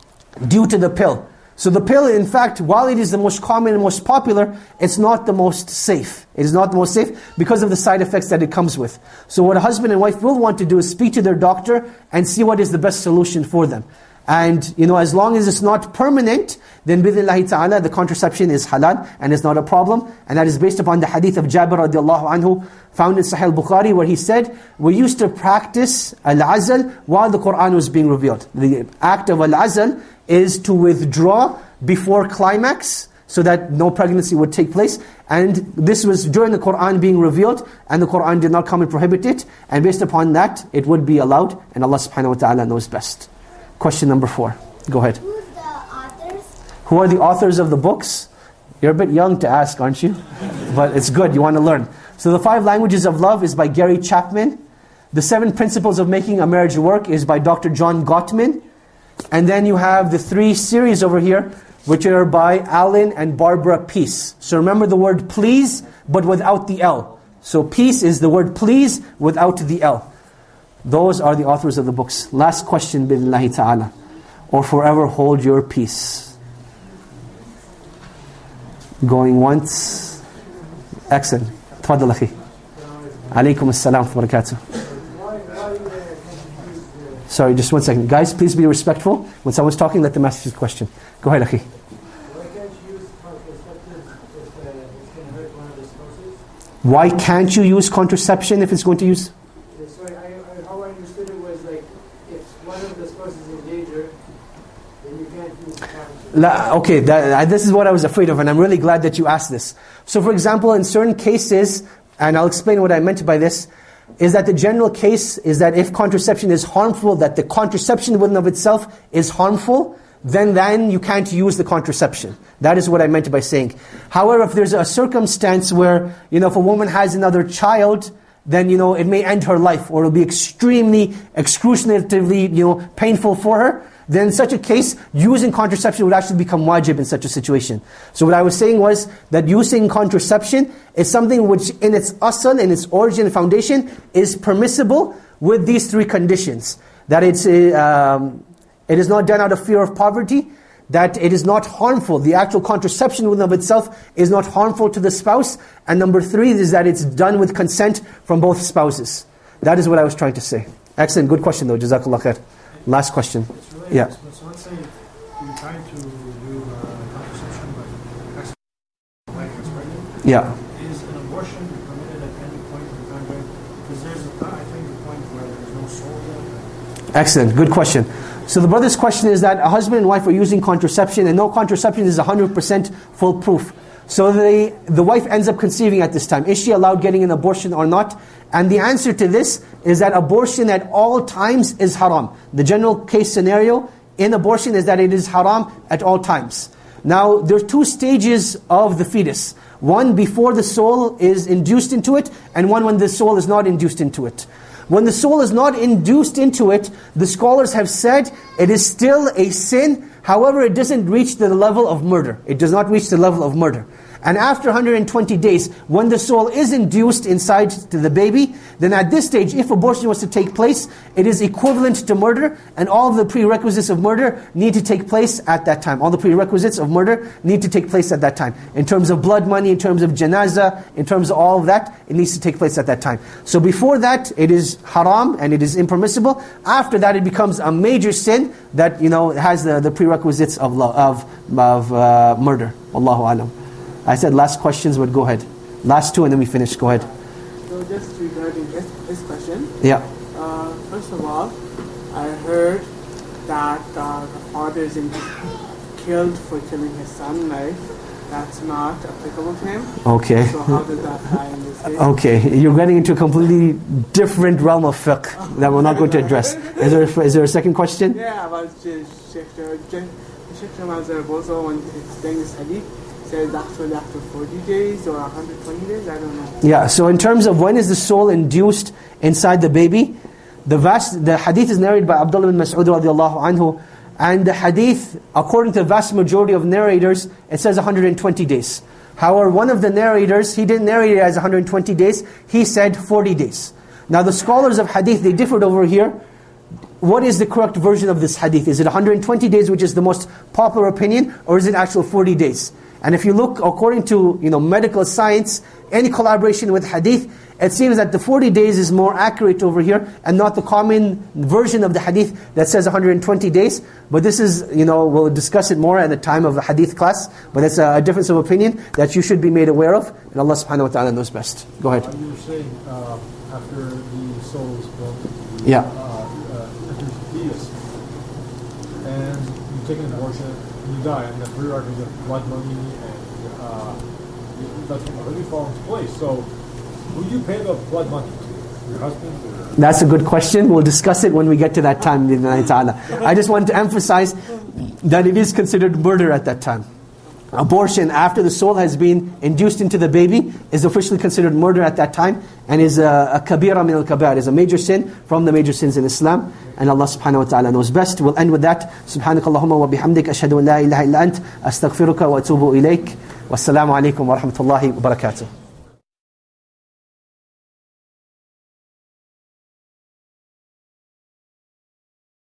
due to the pill. So the pill, in fact, while it is the most common and most popular, it's not the most safe. It is not the most safe because of the side effects that it comes with. So what a husband and wife will want to do is speak to their doctor and see what is the best solution for them. And as long as it's not permanent, then bi'idhnillahi ta'ala, the contraception is halal and is not a problem. And that is based upon the hadith of Jabir radiallahu anhu, found in Sahih al-Bukhari, where he said, we used to practice al-azal while the Qur'an was being revealed. The act of al-azal is to withdraw before climax, so that no pregnancy would take place. And this was during the Qur'an being revealed, and the Qur'an did not come and prohibit it. And based upon that, it would be allowed, and Allah subhanahu wa ta'ala knows best. Question number 4. Go ahead. Who's the authors? Who are the authors of the books? You're a bit young to ask, aren't you? But it's good, you want to learn. So the 5 Languages of Love is by Gary Chapman. The 7 Principles of Making a Marriage Work is by Dr. John Gottman. And then you have the 3 series over here, which are by Alan and Barbara Peace. So remember the word please, but without the L. So peace is the word please without the L. Those are the authors of the books. Last question, bi'idhnillahi ta'ala. Or forever hold your peace. Going once. Excellent. Tfaddal akhi. Alaykum as-salam wa barakatuh. Sorry, just one second. Guys, please be respectful. When someone's talking, let them ask you a question. Go ahead, akhi. Why can't you use contraception if it's going to use? Sorry, how I understood it was like, if one of the spouses is in danger, then you can't use contraception. Okay, this is what I was afraid of, and I'm really glad that you asked this. So for example, in certain cases, and I'll explain what I meant by this, is that the general case is that if contraception is harmful, that the contraception within of itself is harmful, then you can't use the contraception. That is what I meant by saying. However, if there's a circumstance where, if a woman has another child, then, it may end her life, or it'll be extremely, excruciatingly, painful for her, then in such a case, using contraception would actually become wajib in such a situation. So what I was saying was that using contraception is something which in its asl, in its origin and foundation, is permissible with these three conditions. That it is not done out of fear of poverty, that it is not harmful. The actual contraception within of itself is not harmful to the spouse. And number three is that it's done with consent from both spouses. That is what I was trying to say. Excellent, good question though, Jazakallah khair. Last question. Yeah. So let's say you're trying to do contraception but accidentally pregnant. Yeah. Is an abortion permitted at any point in the time? Because there's, I think, the point where there's no soul there. Excellent, good question. So the brother's question is that a husband and wife are using contraception, and no contraception is 100% foolproof. So the wife ends up conceiving at this time. Is she allowed getting an abortion or not? And the answer to this is that abortion at all times is haram. The general case scenario in abortion is that it is haram at all times. Now, there's two stages of the fetus. One before the soul is induced into it, and one when the soul is not induced into it. When the soul is not induced into it, the scholars have said it is still a sin. However, it doesn't reach the level of murder. It does not reach the level of murder. And after 120 days, when the soul is induced inside to the baby, then at this stage, if abortion was to take place, it is equivalent to murder, and all of the prerequisites of murder need to take place at that time. All the prerequisites of murder need to take place at that time. In terms of blood money, in terms of janazah, in terms of all of that, it needs to take place at that time. So before that, it is haram and it is impermissible. After that, it becomes a major sin that has the prerequisites of murder. Wallahu alam. I said last questions, but go ahead. Last two and then we finish. Go ahead. So just regarding this question. Yeah. First of all, I heard that the father is killed for killing his son. That's not applicable to him. Okay. So how does that tie in this case? Okay, you're getting into a completely different realm of fiqh that we're not going to address. Is there a second question? Yeah, about Sheikh Ramazan also when explaining this hadith. Says actually after 40 days or 120 days, I don't know. Yeah, so in terms of when is the soul induced inside the baby, the hadith is narrated by Abdullah bin Mas'ud radiallahu anhu, and the hadith, according to the vast majority of narrators, it says 120 days. However, one of the narrators, he didn't narrate it as 120 days, he said 40 days. Now the scholars of hadith, they differed over here. What is the correct version of this hadith? Is it 120 days, which is the most popular opinion, or is it actual 40 days? And if you look according to medical science, any collaboration with hadith, it seems that the 40 days is more accurate over here, and not the common version of the hadith that says 120 days. But this is, we'll discuss it more at the time of the hadith class, but it's a difference of opinion that you should be made aware of, and Allah subhanahu wa ta'ala knows best. Go ahead. You were saying, after the soul is born, yeah. Enters the fetus, and you take an abortion, you die, and the prerequisite of blood money and that's already fall into place. So, who do you pay the blood money to? Your husband? Or? That's a good question. We'll discuss it when we get to that time. I just want to emphasize that it is considered murder at that time. Abortion after the soul has been induced into the baby is officially considered murder at that time, and is a kabira min al-kabair, is a major sin from the major sins in Islam, and Allah subhanahu wa ta'ala knows best. We'll end with that. Subhanakallahumma wa bihamdik, ashhadu an la ilaha illa ant, astaghfiruka wa atubu ilayk. Wassalamu alaikum wa rahmatullahi wa barakatuh.